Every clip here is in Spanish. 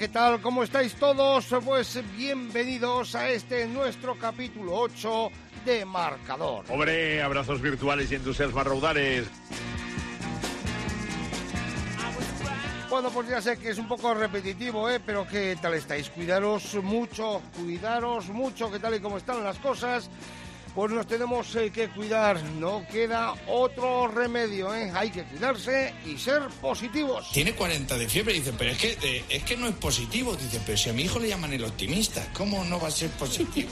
¿qué tal? ¿Cómo estáis todos? Pues bienvenidos a este nuestro capítulo 8 de Marcador. Hombre, abrazos virtuales y entusiasmas raudales. Bueno, pues ya sé que es un poco repetitivo, pero ¿qué tal estáis? Cuidaros mucho, ¿qué tal y cómo están las cosas? Pues nos tenemos que cuidar, no queda otro remedio, Hay que cuidarse y ser positivos. Tiene 40 de fiebre, dice, pero es que no es positivo, dice, pero si a mi hijo le llaman el optimista, ¿cómo no va a ser positivo?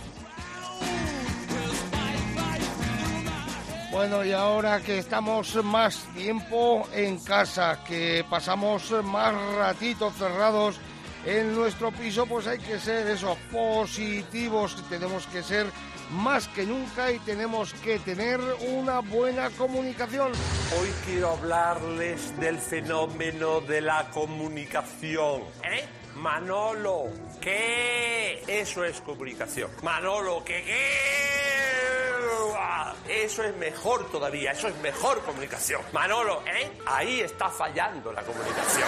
Bueno, y ahora que estamos más tiempo en casa, que pasamos más ratitos cerrados en nuestro piso, pues hay que ser positivos, tenemos que ser más que nunca y tenemos que tener una buena comunicación. Hoy quiero hablarles del fenómeno de la comunicación. Manolo, ¿qué? Eso es comunicación. Manolo, ¿qué? Eso es mejor todavía, eso es mejor comunicación. Manolo, ahí está fallando la comunicación.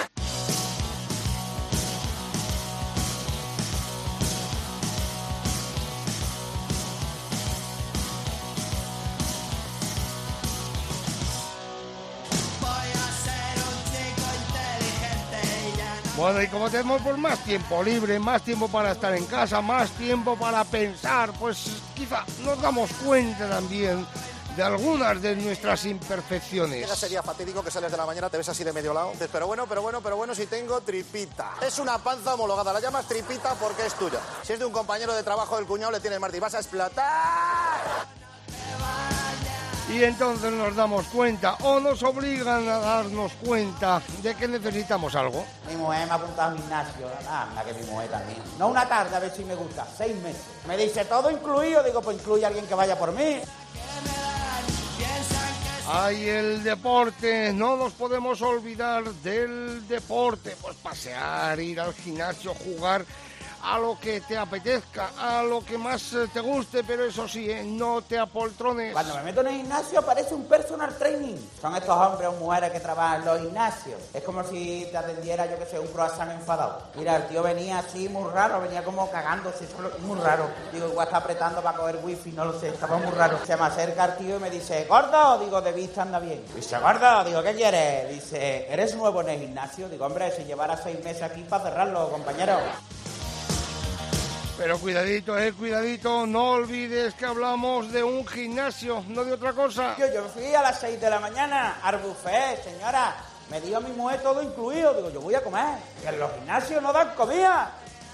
Bueno, y como tenemos pues más tiempo libre, más tiempo para estar en casa, más tiempo para pensar, pues quizá nos damos cuenta también de algunas de nuestras imperfecciones. Ya sería fatídico que sales de la mañana, te ves así de medio lado. Dices, pero bueno, si tengo tripita. Es una panza homologada, la llamas tripita porque es tuya. Si es de un compañero de trabajo del cuñado, le tienes Martí, vas a explotar. Y entonces nos damos cuenta, o nos obligan a darnos cuenta de que necesitamos algo. Mi mujer me ha apuntado al gimnasio. Anda, que mi mujer también. No una tarde, a ver si me gusta. 6 meses. Me dice, ¿todo incluido? Digo, pues incluye a alguien que vaya por mí. Hay el deporte, no nos podemos olvidar del deporte. Pues pasear, ir al gimnasio, jugar a lo que te apetezca, a lo que más te guste, pero eso sí, no te apoltrones. Cuando me meto en el gimnasio parece un personal training. Son estos hombres o mujeres que trabajan en los gimnasios. Es como si te atendiera, yo que sé, un croissant enfadado. Mira, el tío venía así muy raro, venía como cagándose, muy raro. Digo, igual está apretando para coger wifi, no lo sé, estaba muy raro. Se me acerca el tío y me dice, ¿gordo? Digo, de vista anda bien. Dice, ¿gordo? Digo, ¿qué quieres? Dice, ¿eres nuevo en el gimnasio? Digo, hombre, si llevara 6 meses aquí para cerrarlo, compañero. Pero cuidadito, no olvides que hablamos de un gimnasio, no de otra cosa. Yo fui a las 6 de la mañana al buffet, señora. Me dio a mi mujer todo incluido. Digo, yo voy a comer. Que en los gimnasios no dan comida.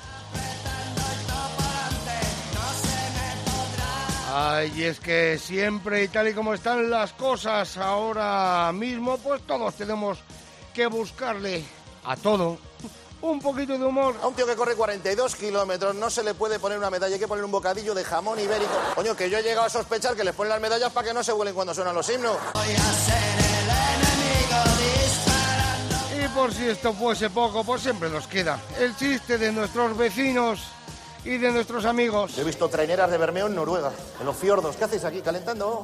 Ay, y es que siempre y tal y como están las cosas ahora mismo, pues todos tenemos que buscarle a todo un poquito de humor. A un tío que corre 42 kilómetros no se le puede poner una medalla, hay que poner un bocadillo de jamón ibérico. Coño, que yo he llegado a sospechar que les ponen las medallas para que no se vuelen cuando suenan los himnos. Voy a ser el enemigo disparando. Y por si esto fuese poco, pues siempre nos queda el chiste de nuestros vecinos y de nuestros amigos. Yo he visto traineras de Bermeo en Noruega, en los fiordos. ¿Qué hacéis aquí, calentando?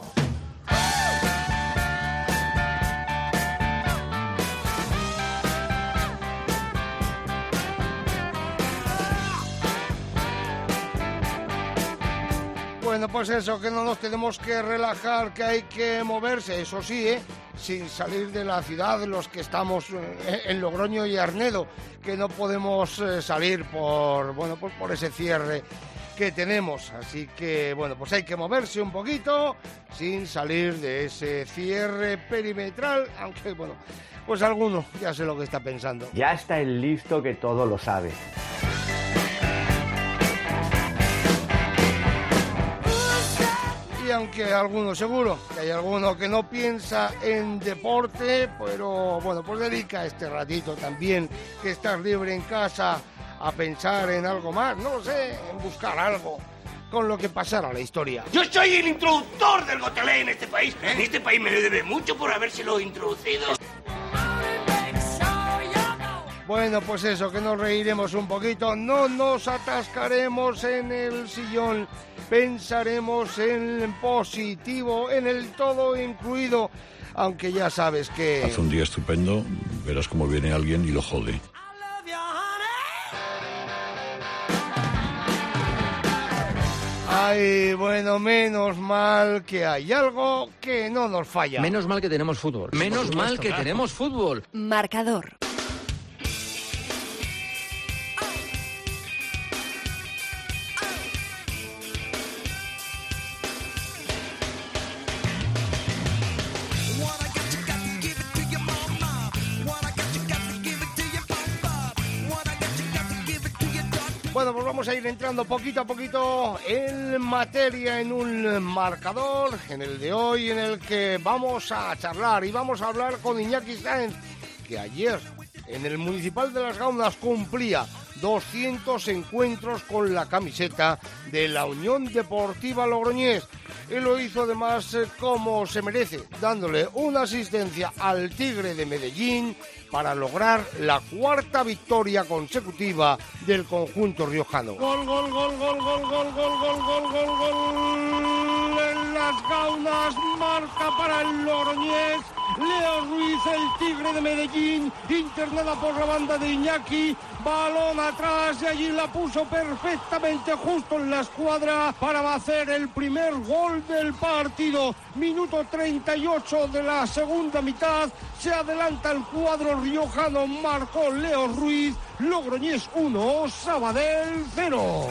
Bueno, pues eso, que no nos tenemos que relajar, que hay que moverse, eso sí, sin salir de la ciudad, los que estamos en Logroño y Arnedo, que no podemos salir por ese cierre que tenemos. Así que, bueno, pues hay que moverse un poquito sin salir de ese cierre perimetral, aunque, bueno, pues alguno ya sé lo que está pensando. Ya está el listo que todo lo sabe. Y aunque alguno, seguro que hay alguno que no piensa en deporte, pero bueno, pues dedica este ratito también que estás libre en casa a pensar en algo más, no sé, en buscar algo con lo que pasara la historia. Yo soy el introductor del gotelé en este país. En este país me lo debe mucho por habérselo introducido. Bueno, pues eso, que nos reiremos un poquito, no nos atascaremos en el sillón, pensaremos en positivo, en el todo incluido, aunque ya sabes que... Hace un día estupendo, verás cómo viene alguien y lo jode. Ay, bueno, menos mal que hay algo que no nos falla. Menos mal que tenemos fútbol. Menos mal que tenemos fútbol. Marcador. Bueno, pues vamos a ir entrando poquito a poquito en materia, en un marcador, en el de hoy, en el que vamos a charlar y vamos a hablar con Iñaki Sáenz, que ayer en el Municipal de Las Gaunas cumplía 200 encuentros con la camiseta de la Unión Deportiva Logroñés. Y lo hizo además como se merece, dándole una asistencia al Tigre de Medellín para lograr la 4ª victoria consecutiva del conjunto riojano. Gol, gol, gol, gol, gol, gol, gol, gol, gol, gol, gol. En Las Gaunas marca para el Logroñés. Leo Ruiz, el Tigre de Medellín, internada por la banda de Iñaki, balón atrás y allí la puso perfectamente justo en la escuadra para hacer el primer gol del partido. Minuto 38 de la segunda mitad, se adelanta el cuadro riojano, marcó Leo Ruiz, Logroñés 1, Sabadell 0.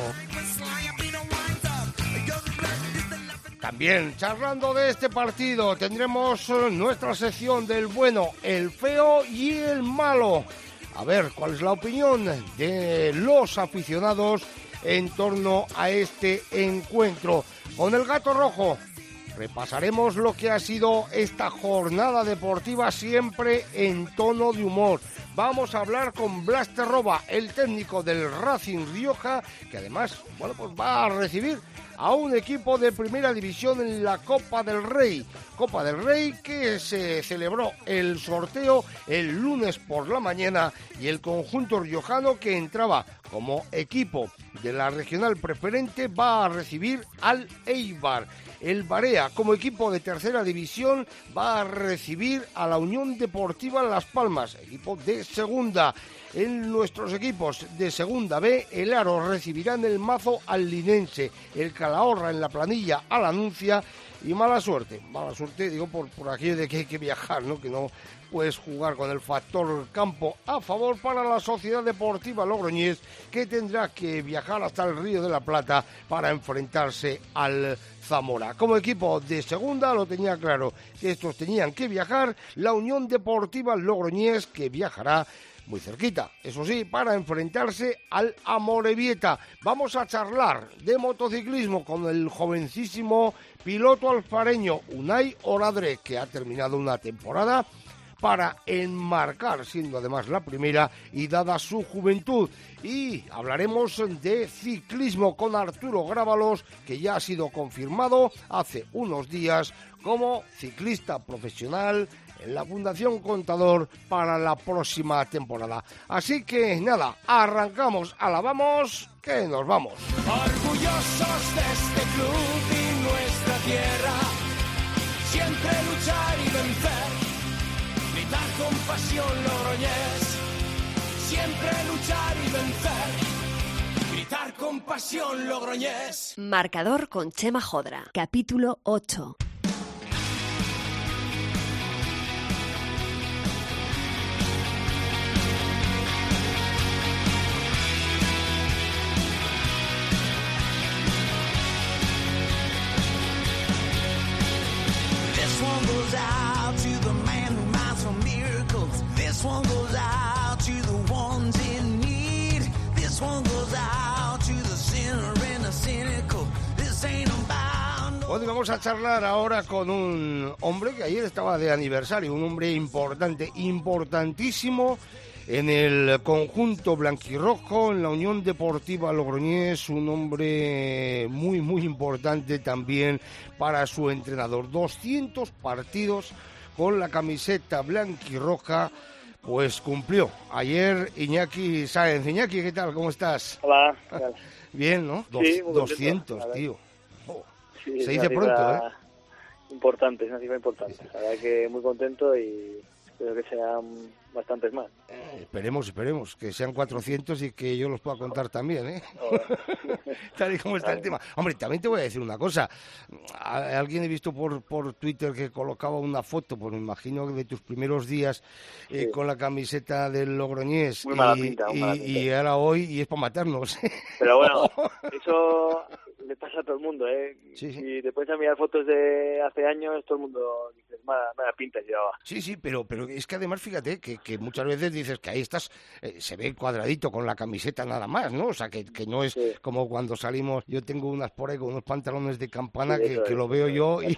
También, charlando de este partido, tendremos nuestra sección del bueno, el feo y el malo. A ver, ¿cuál es la opinión de los aficionados en torno a este encuentro? Con el Gato Rojo repasaremos lo que ha sido esta jornada deportiva, siempre en tono de humor. Vamos a hablar con Blas Terroba, el técnico del Racing Rioja, que además, bueno, pues va a recibir a un equipo de primera división en la Copa del Rey. Copa del Rey que se celebró el sorteo el lunes por la mañana y el conjunto riojano, que entraba como equipo de la regional preferente, va a recibir al Eibar. El Barea, como equipo de tercera división, va a recibir a la Unión Deportiva Las Palmas, equipo de segunda. En nuestros equipos de segunda B, el Aro recibirá en el Mazo al Linense, el Calahorra en la planilla al Anuncia, y mala suerte digo por aquello de que hay que viajar, ¿no? Que no puedes jugar con el factor campo a favor para la Sociedad Deportiva Logroñés, que tendrá que viajar hasta el Río de la Plata para enfrentarse al Zamora. Como equipo de segunda lo tenía claro, que estos tenían que viajar, la Unión Deportiva Logroñés, que viajará muy cerquita, eso sí, para enfrentarse al Amorebieta. Vamos a charlar de motociclismo con el jovencísimo piloto alfareño Unai Oradre, que ha terminado una temporada para enmarcar, siendo además la primera y dada su juventud. Y hablaremos de ciclismo con Arturo Grábalos, que ya ha sido confirmado hace unos días como ciclista profesional en la Fundación Contador para la próxima temporada. Así que nada, arrancamos, alabamos, que nos vamos. Orgullosos de este club y nuestra tierra, siempre luchar y vencer, gritar con pasión Logroñés, siempre luchar y vencer, gritar con pasión Logroñés. Marcador con Chema Jodra, capítulo 8. This one goes out to the ones in need. This one goes out to the sinner and the cynical. This ain't about... Bueno, vamos a charlar ahora con un hombre que ayer estaba de aniversario, un hombre importante, importantísimo en el conjunto blanquirrojo, en la Unión Deportiva Logroñés, un hombre muy, muy importante también para su entrenador. 200 partidos con la camiseta blanquirroja, pues cumplió ayer Iñaki Sáenz. Iñaki, ¿qué tal? ¿Cómo estás? Hola, ¿qué tal? Bien, ¿no? Sí, 200, tío. Oh, sí, se dice pronto, ¿eh? Importante, es una cifra importante. La verdad que muy contento y espero que sean bastantes más. Esperemos que sean 400 y que yo los pueda contar también, ¿eh? Tal y como está el tema. Hombre, también te voy a decir una cosa. Alguien he visto por Twitter que colocaba una foto, pues me imagino de tus primeros días con la camiseta del Logroñés. Muy mala pinta, y ahora hoy y es para matarnos. Pero bueno, eso le pasa a todo el mundo, ¿eh? Sí. Si te pones a mirar fotos de hace años, todo el mundo dice, mala pinta llevaba. Sí, pero es que además, fíjate, que muchas veces dices que ahí estás, se ve cuadradito con la camiseta nada más, ¿no? O sea, que no es como cuando salimos, yo tengo unas por ahí con unos pantalones de campana que lo veo yo y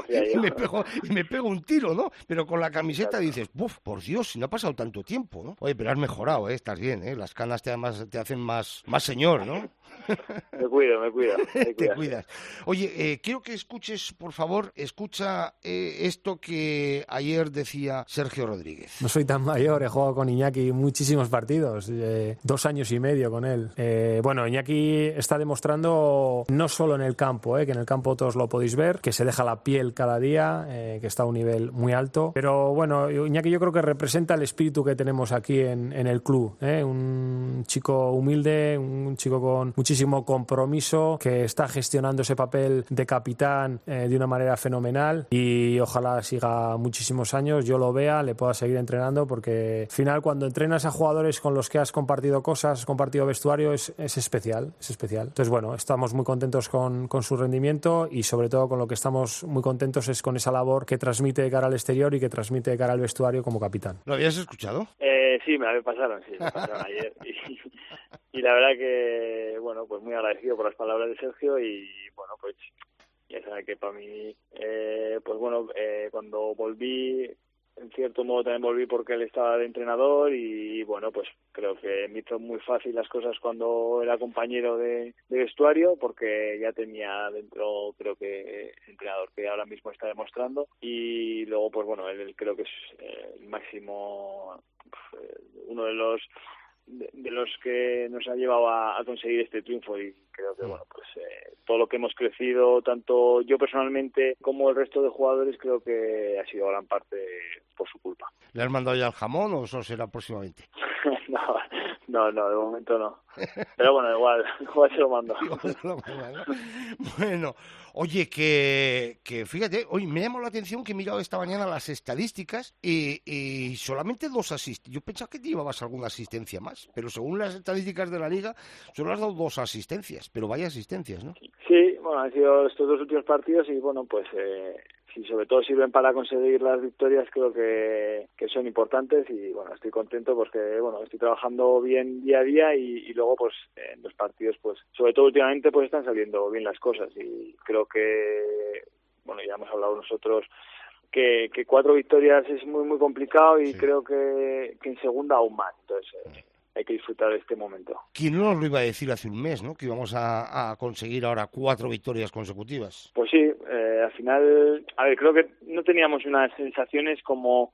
me pego un tiro, ¿no? Pero con la camiseta dices, ¡buf! Por Dios, si no ha pasado tanto tiempo, ¿no? Oye, pero has mejorado, estás bien, las canas además te hacen más señor, ¿no? Me cuido. Te cuidas. Oye, quiero que escuches, por favor, escucha esto que ayer decía Sergio Rodríguez. No soy tan mayor, he jugado con Iñaki muchísimos partidos, 2 años y medio con él. Bueno, Iñaki está demostrando, no solo en el campo, que en el campo todos lo podéis ver, que se deja la piel cada día, que está a un nivel muy alto. Pero bueno, Iñaki yo creo que representa el espíritu que tenemos aquí en el club. Un chico humilde, un chico con muchísimo compromiso, que está gestionando ese papel de capitán de una manera fenomenal y ojalá siga muchísimos años, yo lo vea, le pueda seguir entrenando, porque al final cuando entrenas a jugadores con los que has compartido cosas, has compartido vestuario, es especial. Entonces bueno, estamos muy contentos con su rendimiento y sobre todo con lo que estamos muy contentos es con esa labor que transmite de cara al exterior y que transmite de cara al vestuario como capitán. ¿Lo habías escuchado? Sí, me pasaron ayer y la verdad que, bueno, pues muy agradecido por las palabras de Sergio y, bueno, pues ya sabe que para mí, pues bueno, cuando volví, en cierto modo también volví porque él estaba de entrenador y, bueno, pues creo que me hizo muy fácil las cosas cuando era compañero de vestuario, porque ya tenía dentro, creo que, entrenador que ahora mismo está demostrando, y luego, pues bueno, él creo que es el máximo, uno de los que nos ha llevado a conseguir este triunfo, y creo que bueno, pues todo lo que hemos crecido, tanto yo personalmente como el resto de jugadores, creo que ha sido gran parte por su culpa. ¿Le has mandado ya el jamón o eso será próximamente? No, de momento no. Pero bueno, igual se lo mando. Bueno, oye, que fíjate, hoy me llamó la atención que he mirado esta mañana las estadísticas y solamente 2 asistencias. Yo pensaba que te llevabas alguna asistencia más, pero según las estadísticas de la Liga, solo has dado 2 asistencias, pero vaya asistencias, ¿no? Sí, bueno, han sido estos 2 últimos partidos y bueno, pues si sobre todo sirven para conseguir las victorias, creo que son importantes y bueno, estoy contento porque bueno, estoy trabajando bien día a día y luego pues en los partidos, pues sobre todo últimamente, pues están saliendo bien las cosas y creo que, bueno, ya hemos hablado nosotros que 4 victorias es muy muy complicado y creo que en segunda aún más, entonces hay que disfrutar de este momento. ¿Quién nos lo iba a decir hace un mes, ¿no? Que íbamos a conseguir ahora 4 victorias consecutivas. Pues sí, al final, a ver, creo que no teníamos unas sensaciones como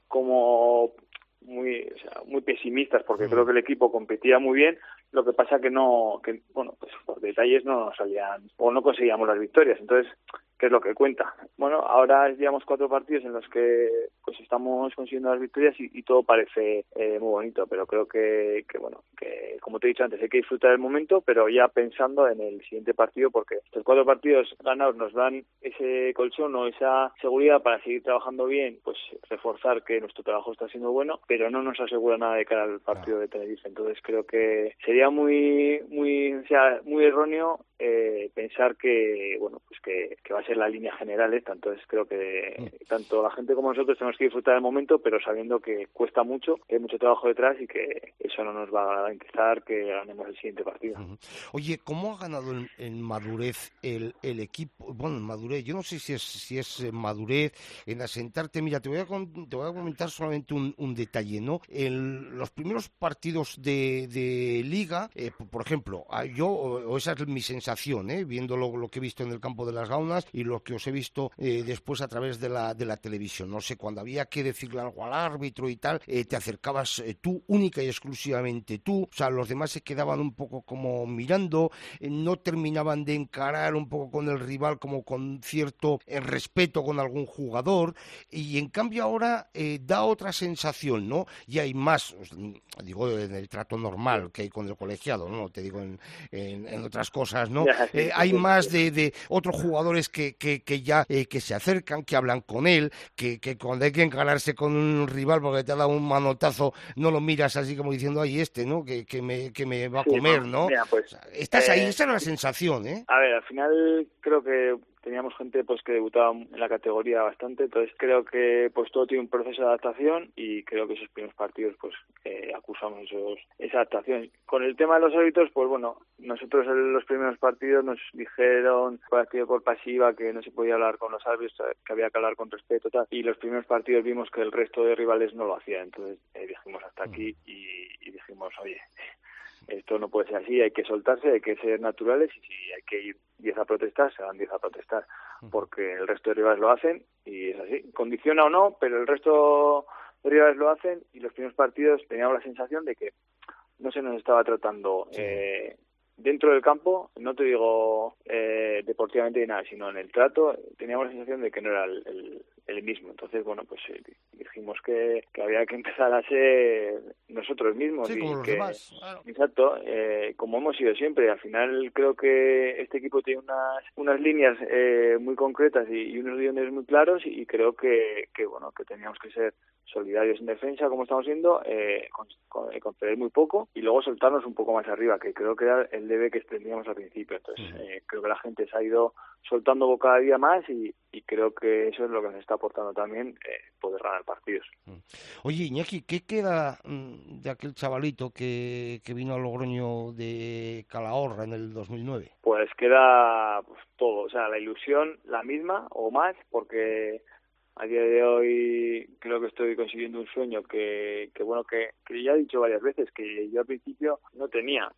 muy pesimistas, porque creo que el equipo competía muy bien. Lo que pasa que bueno, pues por detalles no nos salían o no conseguíamos las victorias. Entonces, ¿qué es lo que cuenta? Bueno, ahora llevamos 4 partidos en los que pues estamos consiguiendo las victorias y todo parece muy bonito, pero creo que bueno, que como te he dicho antes, hay que disfrutar del momento, pero ya pensando en el siguiente partido, porque estos 4 partidos ganados nos dan ese colchón o esa seguridad para seguir trabajando bien, pues reforzar que nuestro trabajo está siendo bueno, pero no nos asegura nada de cara al partido de Tenerife. Entonces creo que sería muy erróneo pensar que bueno, pues que va a ser la línea general esta. Entonces creo que tanto la gente como nosotros tenemos que disfrutar del momento, pero sabiendo que cuesta mucho, que hay mucho trabajo detrás y que eso no nos va a garantizar que ganemos el siguiente partido. Oye, ¿cómo ha ganado en madurez el equipo? Bueno, en madurez, yo no sé si es madurez, en asentarte. Mira, te voy a comentar solamente un detalle, ¿no? En los primeros partidos de Liga, por ejemplo, esa es mi sensación, viendo lo que he visto en el campo de las Gaunas y lo que os he visto después a través de la televisión. No sé, cuando había que decirle algo al árbitro y tal, te acercabas tú, única y exclusivamente tú. O sea, los demás se quedaban un poco como mirando, no terminaban de encarar un poco con el rival como con cierto respeto con algún jugador, y en cambio ahora da otra sensación, ¿no? Y hay más, digo, en el trato normal que hay con el colegiado, ¿no? Te digo en otras cosas, ¿no? Hay más de otros jugadores que ya que se acercan, que hablan con él, que cuando hay que encararse con un rival porque te ha dado un manotazo, no lo miras así como diciendo, ay, ¿no? Que me va a comer, ¿no? Mira, pues, o sea, estás ahí, esa es la sensación, ¿eh? A ver, al final creo que teníamos gente pues que debutaba en la categoría bastante, entonces creo que pues todo tiene un proceso de adaptación y creo que esos primeros partidos pues acusamos esa adaptación. Con el tema de los árbitros, pues bueno, nosotros en los primeros partidos nos dijeron por activa y por pasiva que no se podía hablar con los árbitros, que había que hablar con respeto, tal, y los primeros partidos vimos que el resto de rivales no lo hacían, entonces dijimos hasta aquí y dijimos, oye, esto no puede ser así, hay que soltarse, hay que ser naturales y si hay que ir 10 a protestar, se van 10 a protestar, porque el resto de rivales lo hacen y es así. Condiciona o no, pero el resto de rivales lo hacen y los primeros partidos teníamos la sensación de que no se nos estaba tratando dentro del campo, no te digo deportivamente ni nada, sino en el trato, teníamos la sensación de que no era el mismo. Entonces, bueno, pues dijimos que había que empezar a ser nosotros mismos. Sí, y como los que, demás, claro. Exacto, como hemos sido siempre. Al final creo que este equipo tiene unas líneas muy concretas y unos guiones muy claros y creo que bueno, que teníamos que ser solidarios en defensa, como estamos siendo, conceder muy poco y luego soltarnos un poco más arriba, que creo que era el debe que teníamos al principio. Entonces, creo que la gente se ha ido soltando cada día más y creo que eso es lo que nos está aportando también poder ganar partidos. Oye, Iñaki, ¿qué queda de aquel chavalito que vino a Logroño de Calahorra en el 2009? Pues queda pues, todo, o sea, la ilusión la misma o más, porque a día de hoy creo que estoy consiguiendo un sueño que ya he dicho varias veces, que yo al principio no tenía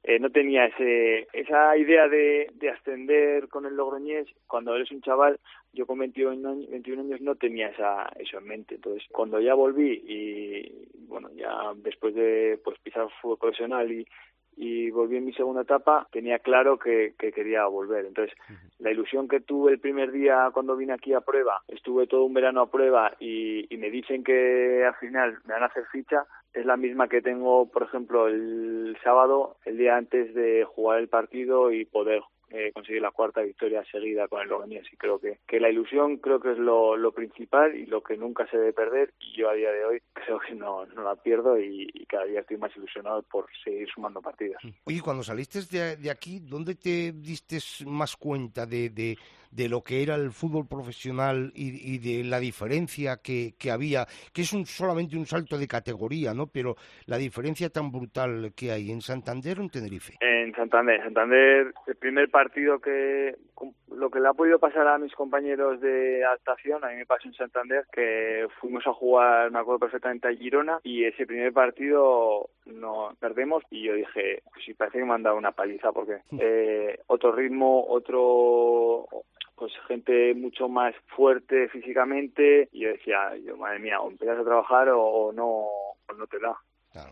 esa idea de ascender con el Logroñés. Cuando eres un chaval, yo con 21 años no tenía eso en mente. Entonces, cuando ya volví y bueno, ya después de pues pisar fútbol profesional y volví en mi segunda etapa, tenía claro que quería volver. Entonces, la ilusión que tuve el primer día cuando vine aquí a prueba, estuve todo un verano a prueba y me dicen que al final me van a hacer ficha, es la misma que tengo, por ejemplo, el sábado, el día antes de jugar el partido y poder conseguir la cuarta victoria seguida con el Logroñés. Y creo que la ilusión creo que es lo principal y lo que nunca se debe perder, y yo a día de hoy creo que no la pierdo y cada día estoy más ilusionado por seguir sumando partidos. Oye, cuando saliste de aquí, ¿dónde te diste más cuenta de lo que era el fútbol profesional y de la diferencia que había, que es solamente un salto de categoría, ¿no? Pero la diferencia tan brutal que hay en Santander o en Tenerife. En Santander, el primer partido lo que le ha podido pasar a mis compañeros de adaptación, a mí me pasó en Santander, que fuimos a jugar, me acuerdo perfectamente, a Girona, y ese primer partido no perdemos, y yo dije, pues sí, parece que me han dado una paliza, porque otro ritmo, pues gente mucho más fuerte físicamente, y yo decía, madre mía, o empiezas a trabajar o no te da. Claro.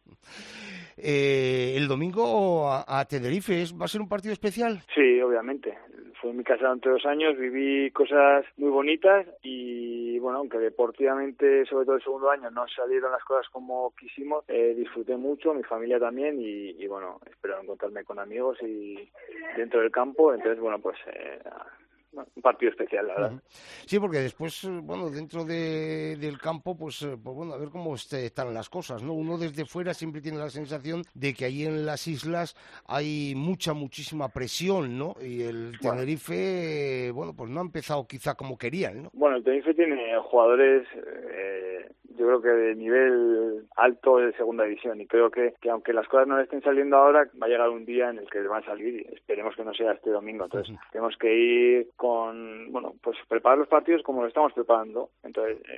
El domingo a Tenerife, ¿va a ser un partido especial? Sí, obviamente. Fue en mi casa durante 2 años, viví cosas muy bonitas y, bueno, aunque deportivamente, sobre todo el segundo año, no salieron las cosas como quisimos, disfruté mucho, mi familia también y bueno, espero encontrarme con amigos y dentro del campo. Entonces, bueno, pues un partido especial, la verdad. Sí, porque después, bueno, dentro del campo, pues bueno, a ver cómo están las cosas, ¿no? Uno desde fuera siempre tiene la sensación de que allí en las islas hay muchísima presión, ¿no? Y el Tenerife, bueno, pues no ha empezado quizá como querían, ¿no? Bueno, el Tenerife tiene jugadores, yo creo que de nivel alto de segunda división, y creo que aunque las cosas no le estén saliendo ahora, va a llegar un día en el que van a salir y esperemos que no sea este domingo. Entonces, tenemos que ir con, bueno, pues preparar los partidos como lo estamos preparando. Entonces,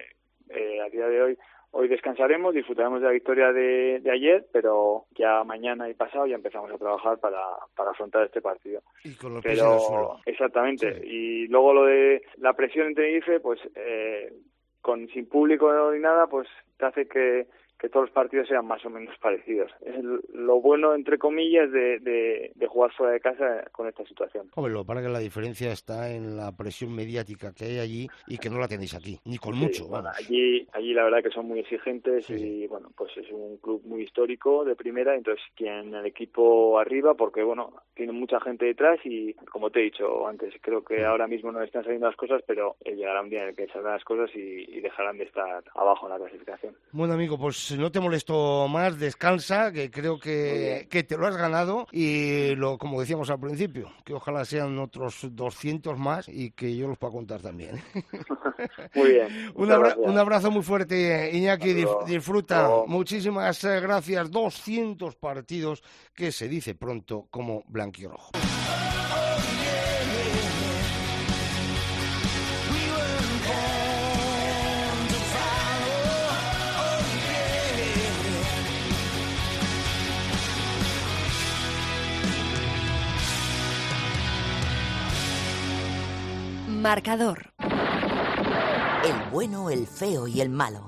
a día de hoy descansaremos, disfrutaremos de la victoria de ayer, pero ya mañana y pasado ya empezamos a trabajar para afrontar este partido. Y con los pies en el suelo. Exactamente. Sí. Y luego lo de la presión en Tenerife, pues sin público ni nada, pues te hace que todos los partidos sean más o menos parecidos. Es lo bueno, entre comillas, de jugar fuera de casa con esta situación. Hombre, lo para que la diferencia está en la presión mediática que hay allí y que no la tenéis aquí, ni con mucho. Bueno, vamos. allí la verdad que son muy exigentes y bueno, pues es un club muy histórico de primera, entonces tienen el equipo arriba porque bueno, tienen mucha gente detrás y como te he dicho antes, creo que ahora mismo no están saliendo las cosas, pero llegará un día en el que saldrán las cosas y dejarán de estar abajo en la clasificación. Bueno, amigo, pues no te molesto más, descansa, que creo que te lo has ganado y como decíamos al principio, que ojalá sean otros 200 más y que yo los pueda contar también. Muy bien. Un abrazo muy fuerte, Iñaki, disfruta. No. Muchísimas gracias. 200 partidos, que se dice pronto como blanquirrojo. Marcador. El bueno, el feo y el malo.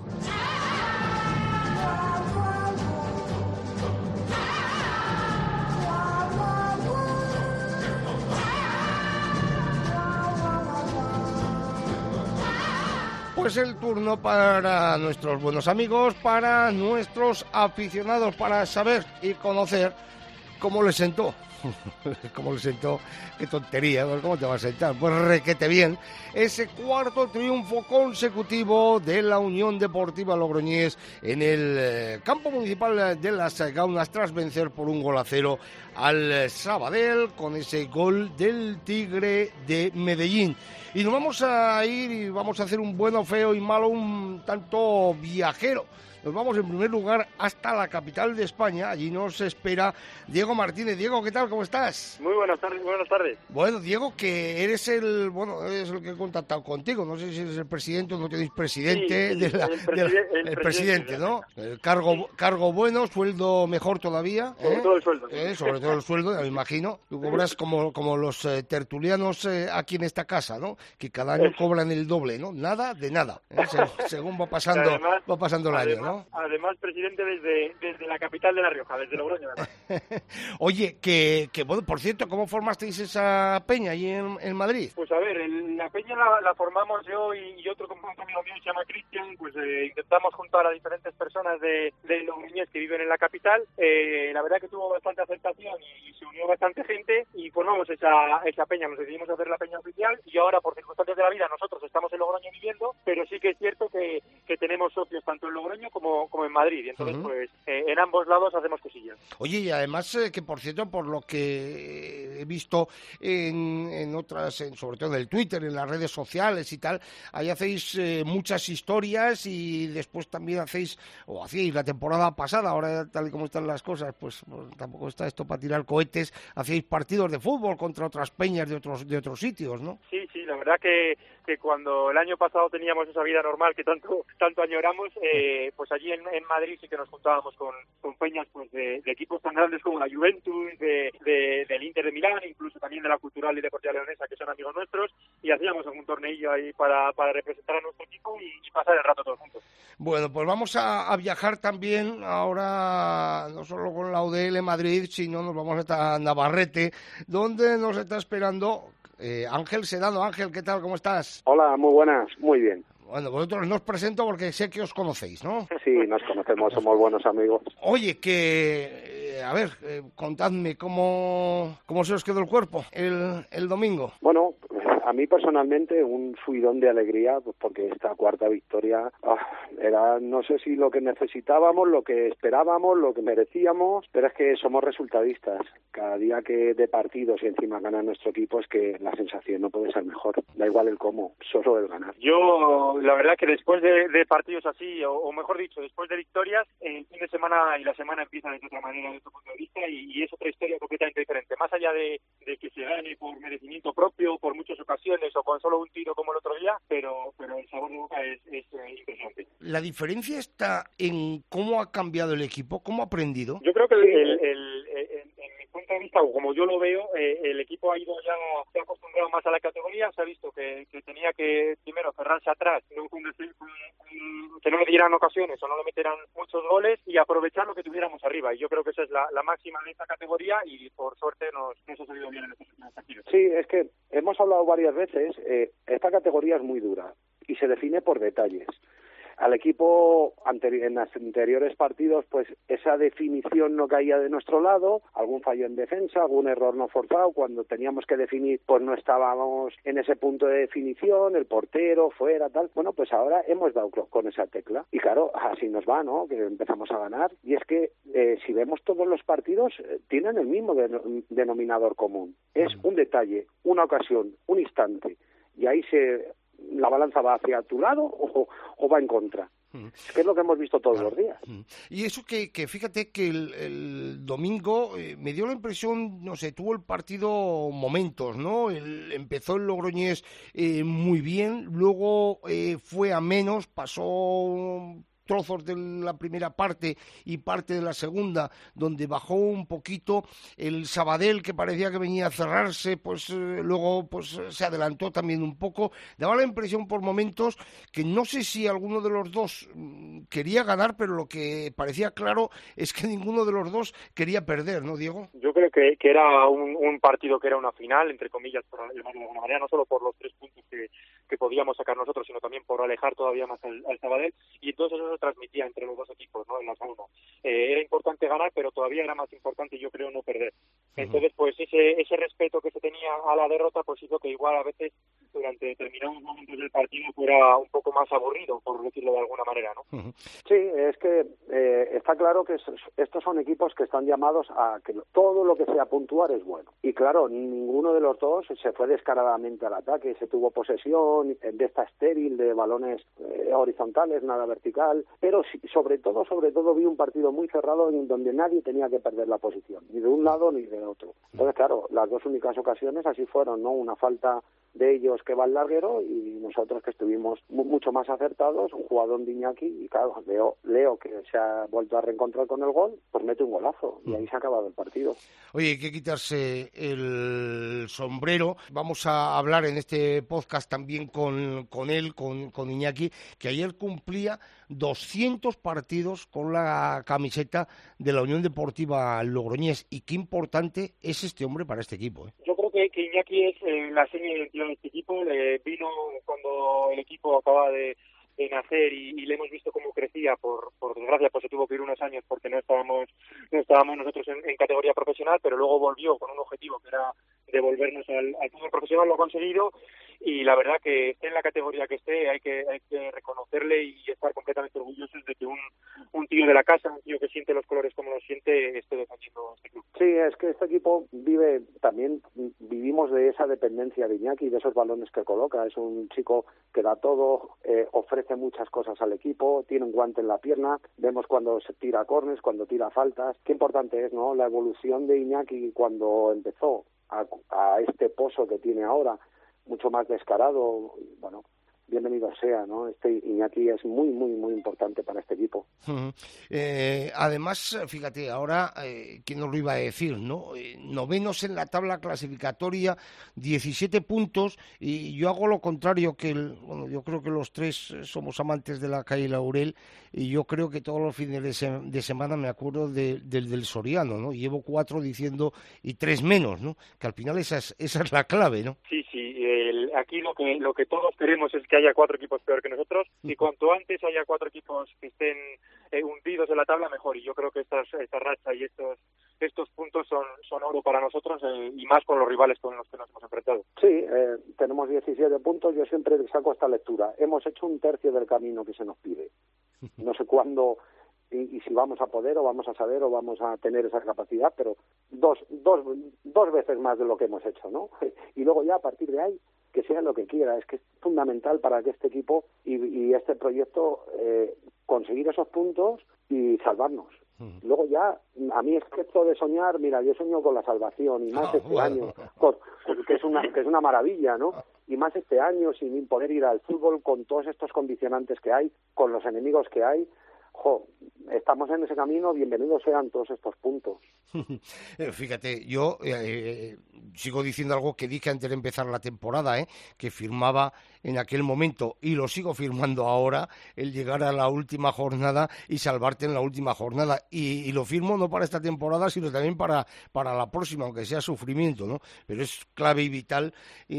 Pues el turno para nuestros buenos amigos, para nuestros aficionados, para saber y conocer cómo les sentó. ¿Cómo le sentó? Qué tontería, ¿cómo te va a sentar? Pues requete bien. Ese cuarto triunfo consecutivo de la Unión Deportiva Logroñés en el campo municipal de Las Gaunas tras vencer por 1-0 al Sabadell con ese gol del Tigre de Medellín. Y nos vamos a ir y vamos a hacer un bueno, feo y malo un tanto viajero. Nos vamos en primer lugar hasta la capital de España. Allí nos espera Diego Martínez. Diego, ¿qué tal? ¿Cómo estás? Muy buenas tardes, buenas tardes. Bueno, Diego, que eres el que he contactado contigo. No sé si eres el presidente o no tenéis presidente. Sí, el presidente, ¿no? El cargo bueno, sueldo mejor todavía. Sobre todo el sueldo. Sobre todo el sueldo, ya me imagino. Tú cobras como los tertulianos aquí en esta casa, ¿no? Que cada año cobran el doble, ¿no? Nada de nada, según va pasando el año, ¿no? Además, presidente desde la capital de La Rioja, desde Logroño, además. Oye, que bueno, por cierto, ¿cómo formasteis esa peña allí en Madrid? Pues a ver, la peña la formamos yo y otro compañero mío se llama Cristian, pues intentamos juntar a diferentes personas de Logroñés que viven en la capital. La verdad que tuvo bastante aceptación y se unió bastante gente y formamos esa peña. Nos decidimos hacer la peña oficial y ahora, por circunstancias de la vida, nosotros estamos en Logroño viviendo, pero sí que es cierto que tenemos socios tanto en Logroño como en Madrid, y entonces pues en ambos lados hacemos cosillas. Oye, y además que por cierto, por lo que he visto en otras, sobre todo en el Twitter, en las redes sociales y tal, ahí hacéis muchas historias y después también hacéis la temporada pasada, ahora tal y como están las cosas, pues tampoco está esto para tirar cohetes, hacéis partidos de fútbol contra otras peñas de otros sitios, ¿no? Sí, la verdad que cuando el año pasado teníamos esa vida normal que tanto añoramos, pues allí en Madrid sí que nos juntábamos con peñas pues de equipos tan grandes como la Juventus, del Inter de Milán, incluso también de la Cultural y Deportiva Leonesa, que son amigos nuestros, y hacíamos un torneillo ahí para representar a nuestro equipo y pasar el rato todos juntos. Bueno, pues vamos a viajar también ahora, no solo con la UDL Madrid, sino nos vamos hasta Navarrete, donde nos está esperando Ángel Sedano. Ángel, ¿qué tal? ¿Cómo estás? Hola, muy buenas, muy bien. Bueno, vosotros no os presento porque sé que os conocéis, ¿no? Sí, nos conocemos, somos buenos amigos. Oye, contadme cómo se os quedó el cuerpo el domingo. Bueno, a mí personalmente un subidón de alegría, pues porque esta cuarta victoria era, no sé si lo que necesitábamos, lo que esperábamos, lo que merecíamos, pero es que somos resultadistas. Cada día que de partidos y encima gana nuestro equipo es que la sensación no puede ser mejor. Da igual el cómo, solo el ganar. Yo, la verdad que después de partidos así, o mejor dicho, después de victorias, el fin de semana y la semana empiezan de otra manera desde tu punto de vista y es otra historia completamente diferente. Más allá de que se gane por merecimiento propio, por muchos ocasiones, ocasiones o con solo un tiro como el otro día, pero el sabor de boca es impresionante. ¿La diferencia está en cómo ha cambiado el equipo? ¿Cómo ha aprendido? Yo creo que en mi punto de vista, o como yo lo veo, el equipo ha ido ya, se ha acostumbrado más a la categoría, se ha visto que tenía que primero cerrarse atrás, que no le dieran ocasiones o no le metieran muchos goles y aprovechar lo que tuviéramos arriba. Y yo creo que esa es la máxima de esta categoría y por suerte nos ha salido bien en estos últimos partidos. Sí, es que hemos hablado varias veces, esta categoría es muy dura y se define por detalles. Al equipo en los anteriores partidos, pues esa definición no caía de nuestro lado, algún fallo en defensa, algún error no forzado, cuando teníamos que definir, pues no estábamos en ese punto de definición, el portero, fuera, tal. Bueno, pues ahora hemos dado con esa tecla. Y claro, así nos va, ¿no? Que empezamos a ganar. Y es que si vemos todos los partidos, tienen el mismo denominador común. Es un detalle, una ocasión, un instante. Y ahí la balanza va hacia tu lado o va en contra. Es que es lo que hemos visto todos los días. Y eso que fíjate que el domingo me dio la impresión, no sé, tuvo el partido momentos, ¿no? Empezó el Logroñés muy bien, luego fue a menos, pasó trozos de la primera parte y parte de la segunda, donde bajó un poquito. El Sabadell, que parecía que venía a cerrarse, pues luego pues se adelantó también un poco. Daba la impresión por momentos que no sé si alguno de los dos quería ganar, pero lo que parecía claro es que ninguno de los dos quería perder, ¿no, Diego? Yo creo que era un partido que era una final, entre comillas, por llamarlo de alguna manera, no solo por los 3 puntos que podíamos sacar nosotros, sino también por alejar todavía más al Sabadell, y entonces eso se transmitía entre los dos equipos, ¿no? En la segunda. Era importante ganar, pero todavía era más importante, yo creo, no perder. Entonces, pues ese respeto que se tenía a la derrota, pues hizo que igual a veces durante determinados momentos del partido fuera un poco más aburrido, por decirlo de alguna manera, ¿no? Sí, es que está claro que estos son equipos que están llamados a que todo lo que sea puntuar es bueno. Y claro, ninguno de los dos se fue descaradamente al ataque, se tuvo posesión de esta estéril de balones horizontales, nada vertical, pero sobre todo vi un partido muy cerrado en donde nadie tenía que perder la posición, ni de un lado ni de otro. Entonces, claro, las dos únicas ocasiones así fueron, ¿no? Una falta de ellos que va al larguero y nosotros que estuvimos mucho más acertados, un jugador de Iñaki, y claro, Leo que se ha vuelto a reencontrar con el gol, pues mete un golazo y ahí se ha acabado el partido. Oye, hay que quitarse el sombrero. Vamos a hablar en este podcast también con él, con Iñaki, que ayer cumplía 200 partidos con la camiseta de la Unión Deportiva Logroñés, y qué importante es este hombre para este equipo, ¿eh? Yo creo que Iñaki es la seña de identidad de este equipo. Vino cuando el equipo acaba de nacer y le hemos visto cómo crecía. Por desgracia, pues se tuvo que ir unos años porque no estábamos nosotros en categoría profesional, pero luego volvió con un objetivo que era devolvernos al fútbol profesional. Lo ha conseguido, y la verdad que esté en la categoría que esté, hay que reconocerle y estar completamente orgullosos de que un tío de la casa, un tío que siente los colores como los siente, esté defendiendo este club. Sí, es que este equipo vivimos de esa dependencia de Iñaki, de esos balones que coloca. Es un chico que da todo, ofrece muchas cosas al equipo, tiene un guante en la pierna, vemos cuando se tira córners, cuando tira faltas. Qué importante es, ¿no?, la evolución de Iñaki cuando empezó a este pozo que tiene ahora, mucho más descarado. Bueno, bienvenido sea, ¿no? Este Iñaki es muy, muy, muy importante para este equipo. Además, fíjate, ahora, ¿quién nos lo iba a decir, no? Novenos en la tabla clasificatoria, 17 puntos, y yo hago lo contrario que yo creo que los tres somos amantes de la calle Laurel, y yo creo que todos los fines de semana me acuerdo del Soriano, ¿no? Llevo 4 diciendo y 3 menos, ¿no? Que al final esa es la clave, ¿no? Sí, aquí lo que todos queremos es que haya 4 equipos peor que nosotros, y cuanto antes haya 4 equipos que estén hundidos en la tabla, mejor. Y yo creo que esta racha y estos puntos son oro para nosotros, y más con los rivales con los que nos hemos enfrentado. Sí, tenemos 17 puntos. Yo siempre saco esta lectura. Hemos hecho un tercio del camino que se nos pide. No sé cuándo y si vamos a poder o vamos a saber o vamos a tener esa capacidad, pero dos veces más de lo que hemos hecho, ¿no? Y luego ya a partir de ahí, que sea lo que quiera. Es que es fundamental para que este equipo y este proyecto conseguir esos puntos y salvarnos. Luego ya, a mí es que esto de soñar, mira, yo sueño con la salvación y más este año, que es una maravilla, ¿no? y más este año sin poder ir al fútbol con todos estos condicionantes que hay, con los enemigos que hay. Estamos en ese camino, bienvenidos sean todos estos puntos. Fíjate, yo sigo diciendo algo que dije antes de empezar la temporada, que firmaba en aquel momento, y lo sigo firmando ahora, el llegar a la última jornada y salvarte en la última jornada. Y lo firmo no para esta temporada, sino también para la próxima, aunque sea sufrimiento, ¿no? Pero es clave y vital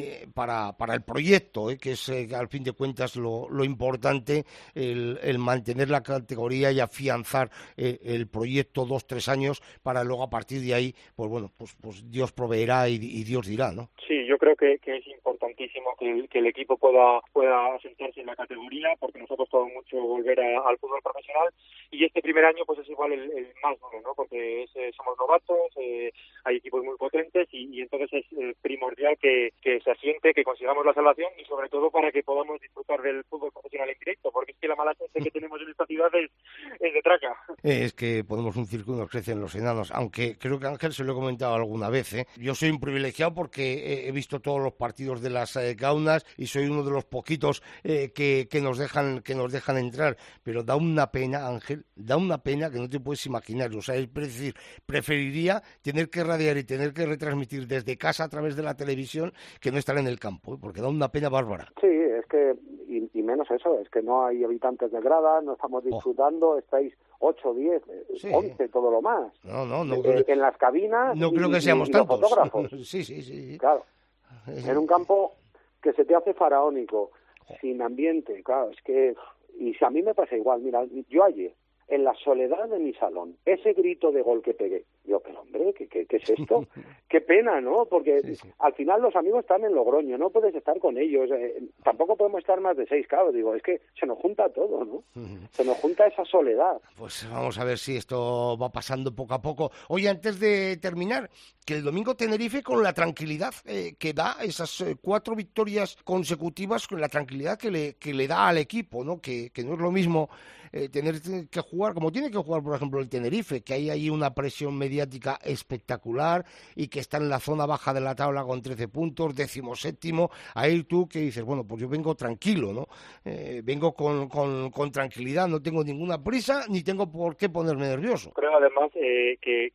para el proyecto, que es al fin de cuentas lo importante, el mantener la categoría y afianzar el proyecto 2-3 años, para luego a partir de ahí, pues bueno, pues Dios proveerá y Dios dirá, ¿no? Sí, yo creo que es importantísimo que el equipo pueda asentarse en la categoría, porque nos ha costado mucho volver al fútbol profesional, y este primer año pues es igual el más duro, ¿no? Porque somos novatos, hay equipos muy potentes y entonces es primordial que se asiente, que consigamos la salvación, y sobre todo para que podamos disfrutar del fútbol profesional en directo, porque es que la mala suerte que tenemos en esta ciudad es de traca. Es que podemos un circo y nos crecen los enanos, aunque creo que Ángel se lo he comentado alguna vez, Yo soy un privilegiado porque he visto todos los partidos de las Gaunas y soy uno de los poquitos que nos dejan entrar, pero da una pena, Ángel, da una pena que no te puedes imaginar. O sea, es decir, preferiría tener que radiar y tener que retransmitir desde casa a través de la televisión que no estar en el campo, porque da una pena bárbara. Sí, es que, y menos eso, es que no hay habitantes de grada, no estamos disfrutando, estáis 8, 10, sí. 11, todo lo más. No, en las cabinas no creo que seamos tantos. Los fotógrafos. Sí. Claro. En un campo que se te hace faraónico, sin ambiente, claro, es que... Y si a mí me pasa igual, mira, yo ayer, en la soledad de mi salón, ese grito de gol que pegué, yo, pero hombre, ¿qué es esto? Qué pena, ¿no? Porque sí. Al final los amigos están en Logroño, no puedes estar con ellos, tampoco podemos estar más de 6, claro, digo, es que se nos junta todo, ¿no? Se nos junta esa soledad. Pues vamos a ver si esto va pasando poco a poco. Oye, antes de terminar, que el domingo Tenerife, con la tranquilidad que da, esas 4 victorias consecutivas, con la tranquilidad que le da al equipo, ¿no? Que no es lo mismo tener que jugar como tiene que jugar, por ejemplo, el Tenerife, que hay ahí una presión mediática espectacular y que está en la zona baja de la tabla con 13 puntos, 17º, a ir tú que dices, bueno, pues yo vengo tranquilo, ¿no? Vengo con tranquilidad, no tengo ninguna prisa, ni tengo por qué ponerme nervioso. Creo además que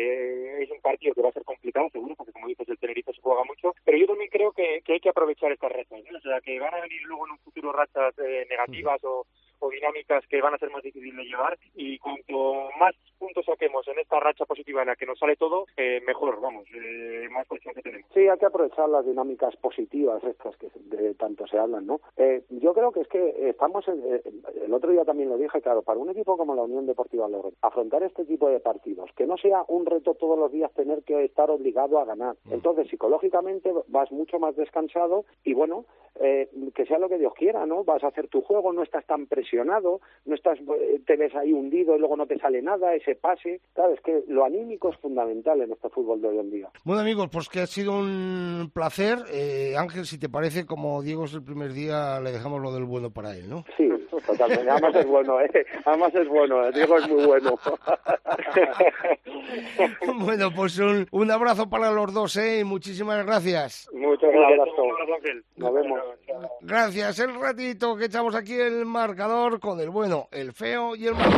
es un partido que va a ser complicado, seguro, porque como dices, el Tenerife se juega mucho, pero yo también creo que hay que aprovechar estas rachas, ¿no? O sea, que van a venir luego en un futuro rachas negativas o dinámicas que van a ser más difíciles de llevar, y cuanto más puntos saquemos en esta racha positiva en la que nos sale todo, mejor, vamos, más posición que tenemos. Sí, hay que aprovechar las dinámicas positivas estas que de tanto se hablan, ¿no? Yo creo que es que estamos, el otro día también lo dije, claro, para un equipo como la Unión Deportiva Logroño, afrontar este tipo de partidos, que no sea un reto todos los días tener que estar obligado a ganar. Entonces, psicológicamente vas mucho más descansado y bueno, que sea lo que Dios quiera, ¿no? Vas a hacer tu juego, no estás tan presionado, no estás, te ves ahí hundido y luego no te sale nada, ese pase, claro, es que lo anímico es fundamental en este fútbol de hoy en día. Bueno, amigos, pues que ha sido un placer. Ángel, si te parece, como Diego es el primer día, le dejamos lo del bueno para él, ¿no? Sí, totalmente, además es bueno, además es bueno, Diego es muy bueno. Bueno, pues un abrazo para los dos, y muchísimas gracias. Muchas gracias, Ángel. Nos vemos. Gracias, el ratito que echamos aquí el marcador con el bueno, el feo y el malo.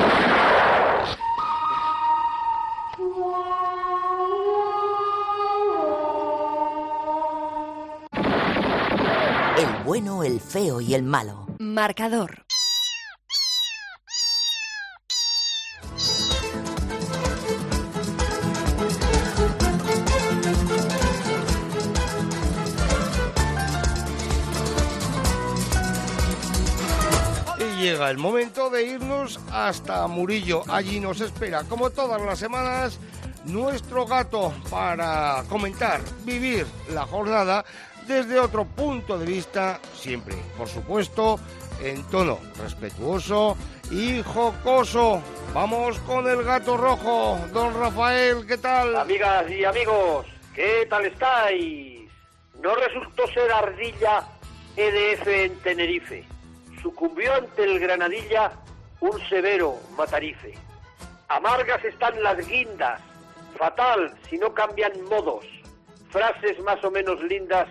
El bueno, el feo y el malo. Marcador. Llega el momento de irnos hasta Murillo. Allí nos espera, como todas las semanas, nuestro gato para comentar, vivir la jornada desde otro punto de vista, siempre, por supuesto, en tono respetuoso y jocoso. Vamos con el gato rojo. Don Rafael, ¿qué tal? Amigas y amigos, ¿qué tal estáis? No resultó ser Ardilla EDF en Tenerife. Sucumbió ante el Granadilla un severo Matarife. Amargas están las guindas, fatal si no cambian modos. Frases más o menos lindas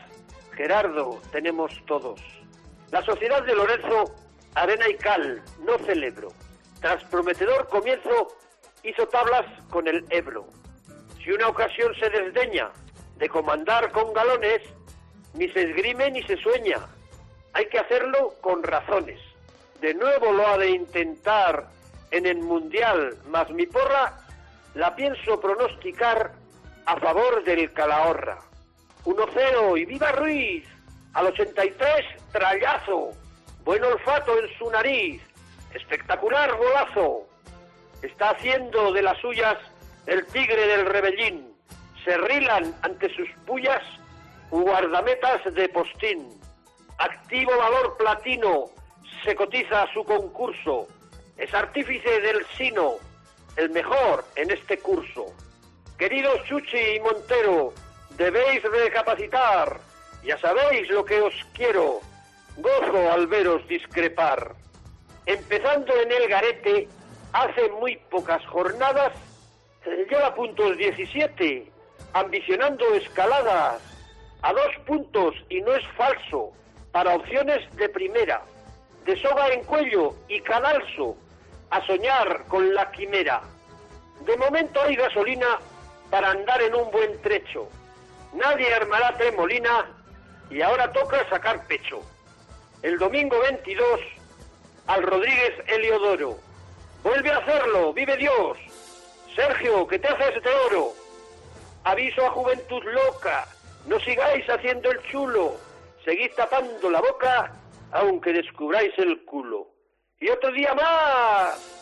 Gerardo, tenemos todos. La sociedad de Lorenzo, arena y cal, no celebro. Tras prometedor comienzo, hizo tablas con el Ebro. Si una ocasión se desdeña de comandar con galones, ni se esgrime ni se sueña. Hay que hacerlo con razones. De nuevo lo ha de intentar en el Mundial, mas mi porra la pienso pronosticar a favor del Calahorra. 1-0 y viva Ruiz. Al 83, trayazo. Buen olfato en su nariz. Espectacular golazo. Está haciendo de las suyas el tigre del Rebellín. Se rilan ante sus pullas guardametas de postín. Activo valor platino, se cotiza a su concurso. Es artífice del sino, el mejor en este curso. Queridos Chuchi y Montero, debéis recapacitar. Ya sabéis lo que os quiero. Gozo al veros discrepar. Empezando en el garete, hace muy pocas jornadas, lleva puntos 17, ambicionando escaladas. A 2 puntos, y no es falso, para opciones de primera. De soga en cuello y cadalso, a soñar con la quimera. De momento hay gasolina para andar en un buen trecho. Nadie armará tremolina y ahora toca sacar pecho. El domingo 22, al Rodríguez Heliodoro. Vuelve a hacerlo, vive Dios. Sergio, que te haces de oro. Aviso a juventud loca, no sigáis haciendo el chulo. Seguid tapando la boca, aunque descubráis el culo. Y otro día más.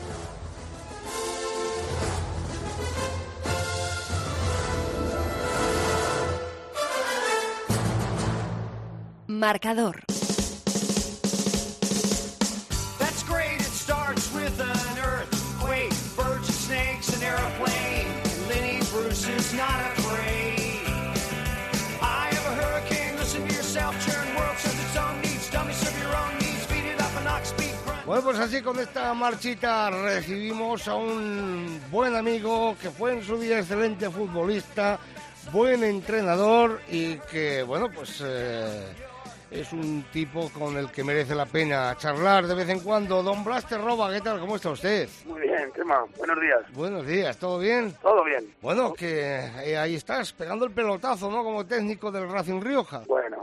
Marcador. That's great, it starts with an earthquake, birds and snakes, an airplane. Lenny Bruce is not afraid. I have a hurricane, listen to yourself, churn world serves its own needs, dummy serve your own needs, beat it up and ox speed grunt. Bueno, pues así con esta marchita recibimos a un buen amigo que fue en su día excelente futbolista, buen entrenador y que, bueno, pues es un tipo con el que merece la pena charlar de vez en cuando. Don Blas Terroba, ¿qué tal? ¿Cómo está usted? Muy bien, ¿qué más? Buenos días. Buenos días, ¿todo bien? Todo bien. Bueno, que ahí estás, pegando el pelotazo, ¿no? Como técnico del Racing Rioja. Bueno.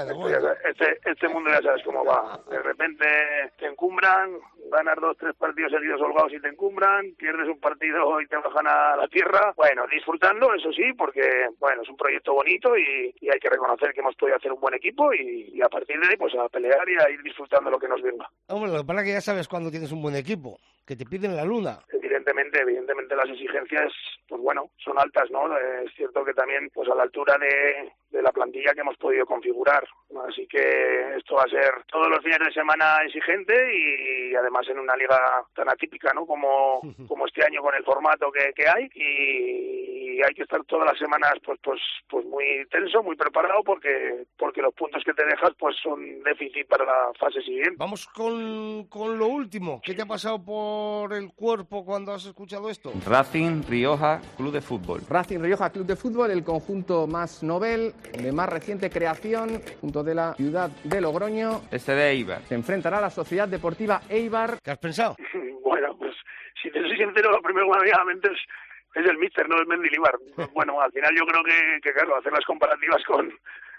Este mundo ya sabes cómo va. De repente te encumbran, ganas 2-3 partidos seguidos holgados y te encumbran, pierdes un partido y te bajan a la tierra. Bueno, disfrutando, eso sí, porque, bueno, es un proyecto bonito y hay que reconocer que hemos podido hacer un buen equipo y a partir de ahí, pues a pelear y a ir disfrutando lo que nos venga. Hombre, lo que pasa es que ya sabes cuando tienes un buen equipo, que te piden la luna. Evidentemente las exigencias, pues bueno, son altas, ¿no? Es cierto que también, pues a la altura de la plantilla que hemos podido configurar. Así que esto va a ser todos los fines de semana exigente y además en una liga tan atípica, ¿no? Como este año con el formato que hay y hay que estar todas las semanas pues muy tenso, muy preparado porque los puntos que te dejas pues son déficit para la fase siguiente. Vamos con lo último. ¿Qué te ha pasado por el cuerpo cuando has escuchado esto? Racing Rioja Club de Fútbol. Racing Rioja Club de Fútbol, el conjunto más novel, de más reciente creación, junto de la ciudad de Logroño. SD Eibar. Se enfrentará a la Sociedad Deportiva Eibar. ¿Qué has pensado? Bueno, pues si te soy sincero, lo primero que me viene a la mente es el míster, no el Mendilibar. Bueno, al final yo creo que claro, hacer las comparativas con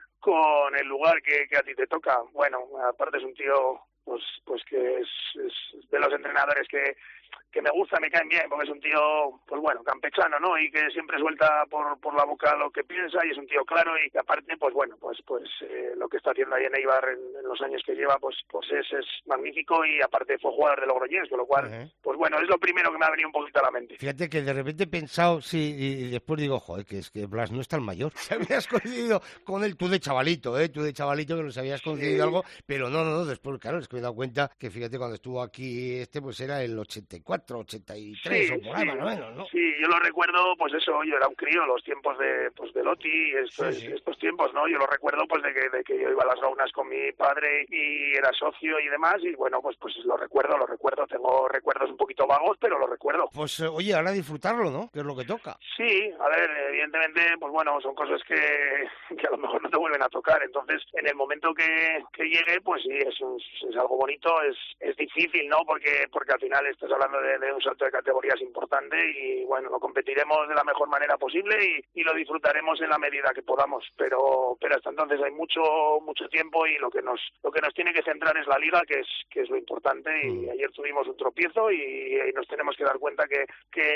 el lugar que a ti te toca. Bueno, aparte es un tío pues que es de los entrenadores que me gusta, me caen bien, porque es un tío, pues bueno, campechano, ¿no? Y que siempre suelta por la boca lo que piensa y es un tío claro y aparte, pues bueno, pues lo que está haciendo ahí en Eibar en los años que lleva, pues es magnífico y aparte fue jugador de Logroñés, con lo cual, pues bueno, es lo primero que me ha venido un poquito a la mente. Fíjate que de repente he pensado, sí, y después digo, joder, que es que Blas no es tan mayor. Se habías coincidido con él, tú de chavalito que nos habías coincidido algo, pero no, después, claro, es que me he dado cuenta que fíjate cuando estuvo aquí pues era el 84, 83 o por ahí más o menos, ¿no? Sí, yo lo recuerdo, pues eso, yo era un crío, los tiempos de Loti, estos tiempos, ¿no? Yo lo recuerdo pues de que yo iba a las gaunas con mi padre padre y era socio y demás, y bueno, pues lo recuerdo, tengo recuerdos un poquito vagos, pero lo recuerdo. Pues oye, ahora disfrutarlo, ¿no? Que es lo que toca. Sí, a ver, evidentemente, pues bueno, son cosas que a lo mejor no te vuelven a tocar, entonces en el momento que llegue, pues sí, es algo bonito, es difícil, ¿no? Porque al final estás hablando de un salto de categorías importante y bueno, lo competiremos de la mejor manera posible y lo disfrutaremos en la medida que podamos, pero hasta entonces hay mucho tiempo y lo que nos tiene que centrar es la liga, que es lo importante, y ayer tuvimos un tropiezo y nos tenemos que dar cuenta que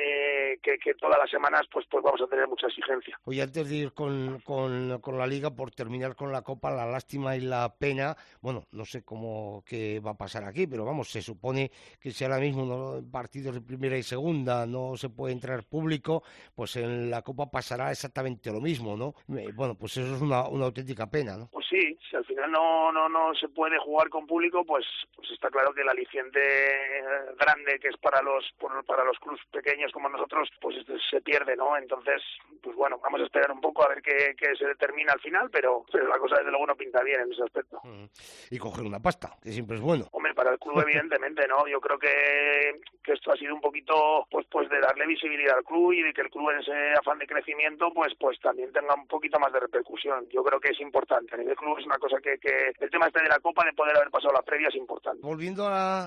todas las semanas pues vamos a tener mucha exigencia. Oye, antes de ir con la liga, por terminar con la Copa, la lástima y la pena, bueno, no sé qué va a pasar aquí, pero vamos, se supone que si ahora mismo partidos de primera y segunda no se puede entrar público, pues en la Copa pasará exactamente lo mismo, ¿no? Bueno, pues eso es una auténtica pena, ¿no? Pues sí, si al final no se puede jugar con público, pues está claro que el aliciente grande que es para los clubes pequeños como nosotros, pues se pierde, ¿no? Entonces, pues bueno, vamos a esperar un poco a ver qué se determina al final, pero la cosa desde luego no pinta bien en ese aspecto. Y coger una pasta, que siempre es bueno. Hombre, para el club evidentemente, ¿no? Yo creo que esto ha sido un poquito pues de darle visibilidad al club y de que el club en ese afán de crecimiento pues también tenga un poquito más de repercusión. Yo creo que es importante. A nivel club es una cosa que el tema de la Copa, de poder haber pasado la previa, es importante. Volviendo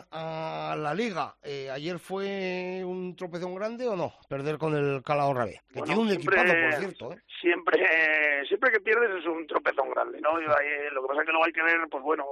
a la Liga, ¿ayer fue un tropezón grande o no? Perder con el Calahorra B, que tiene un equipazo, por cierto, ¿eh? Siempre que pierdes es un tropezón grande, ¿no? Lo que pasa es que luego hay que ver, pues bueno,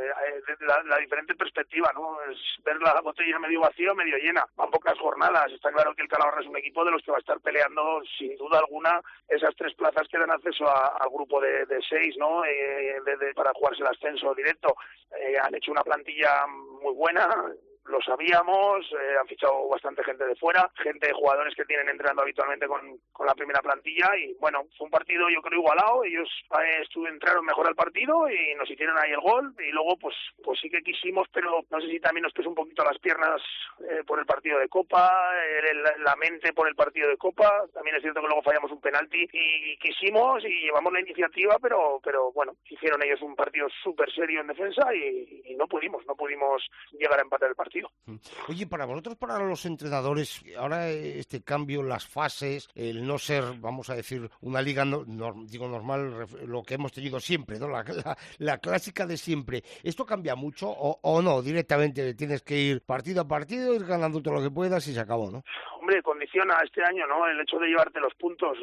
la diferente perspectiva, ¿no? Es ver la botella medio vacía o medio llena. Van pocas jornadas. Está claro que el Calahorra es un equipo de los que va a estar peleando, sin duda alguna, esas 3 plazas que dan acceso al grupo de 6, ¿no? Para jugarse el ascenso directo. Han hecho una plantilla muy buena. Lo sabíamos, han fichado bastante gente de fuera, jugadores que tienen entrenando habitualmente con la primera plantilla, y bueno, fue un partido yo creo igualado. Ellos entraron mejor al partido y nos hicieron ahí el gol, y luego pues sí que quisimos, pero no sé si también nos pesó un poquito las piernas por el partido de Copa, la mente por el partido de Copa. También es cierto que luego fallamos un penalti y quisimos y llevamos la iniciativa, pero bueno, hicieron ellos un partido súper serio en defensa y no pudimos llegar a empatar el partido. Oye, para vosotros, para los entrenadores, ahora este cambio, las fases, el no ser, vamos a decir, una liga normal, lo que hemos tenido siempre, ¿no? La clásica de siempre, ¿esto cambia mucho o no? Directamente tienes que ir partido a partido, ir ganando todo lo que puedas y se acabó, ¿no? Hombre, condiciona este año, ¿no? El hecho de llevarte los puntos.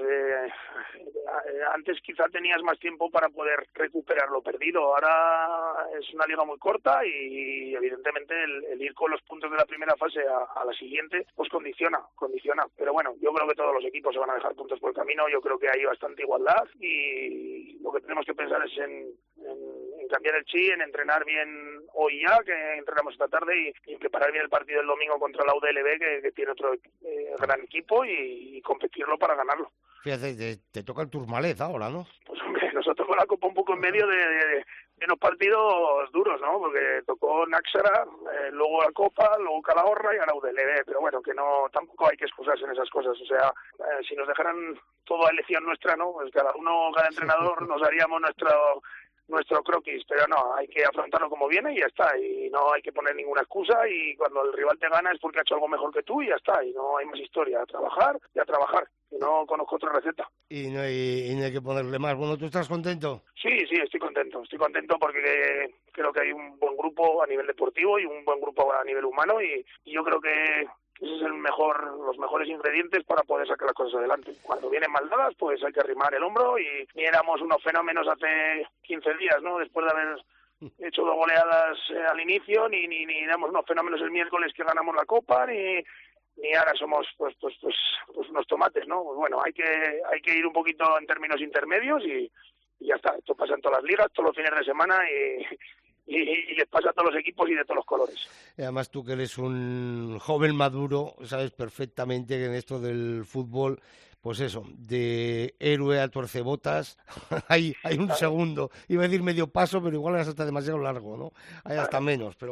Antes quizá tenías más tiempo para poder recuperar lo perdido. Ahora es una liga muy corta y evidentemente el ir con los puntos de la primera fase a la siguiente pues condiciona. Pero bueno, yo creo que todos los equipos se van a dejar puntos por el camino. Yo creo que hay bastante igualdad y lo que tenemos que pensar es en cambiar el chi, en entrenar bien hoy ya, que entrenamos esta tarde, y preparar bien el partido del domingo contra la UDLB, que tiene otro gran equipo, y competirlo para ganarlo. Fíjate, te toca el Tourmalet ahora, ¿no? Pues hombre, nos tocó la Copa un poco en medio de unos partidos duros, ¿no? Porque tocó Náxara, luego la Copa, luego Calahorra y ahora UDLB, pero bueno, que no, tampoco hay que excusarse en esas cosas. O sea, si nos dejaran toda elección nuestra, ¿no? Pues cada entrenador nos haríamos nuestro croquis, pero no, hay que afrontarlo como viene y ya está, y no hay que poner ninguna excusa, y cuando el rival te gana es porque ha hecho algo mejor que tú y ya está, y no hay más historia, a trabajar, y no conozco otra receta. Y no hay que ponerle más. Bueno, ¿tú estás contento? Sí, estoy contento porque creo que hay un buen grupo a nivel deportivo y un buen grupo a nivel humano, y yo creo que ese es los mejores ingredientes para poder sacar las cosas adelante. Cuando vienen mal dadas, pues hay que arrimar el hombro, y ni éramos unos fenómenos hace 15 días, ¿no? Después de haber hecho 2 goleadas al inicio, ni éramos unos fenómenos el miércoles que ganamos la Copa, ni ahora somos pues unos tomates, ¿no? Pues bueno, hay que ir un poquito en términos intermedios y ya está. Esto pasa en todas las ligas, todos los fines de semana, y les pasa a todos los equipos y de todos los colores. Y además tú, que eres un joven maduro, sabes perfectamente que en esto del fútbol, pues eso, de héroe a tuercebotas, hay un segundo. Iba a decir medio paso, pero igual es hasta demasiado largo, ¿no? Hay hasta menos, pero bueno.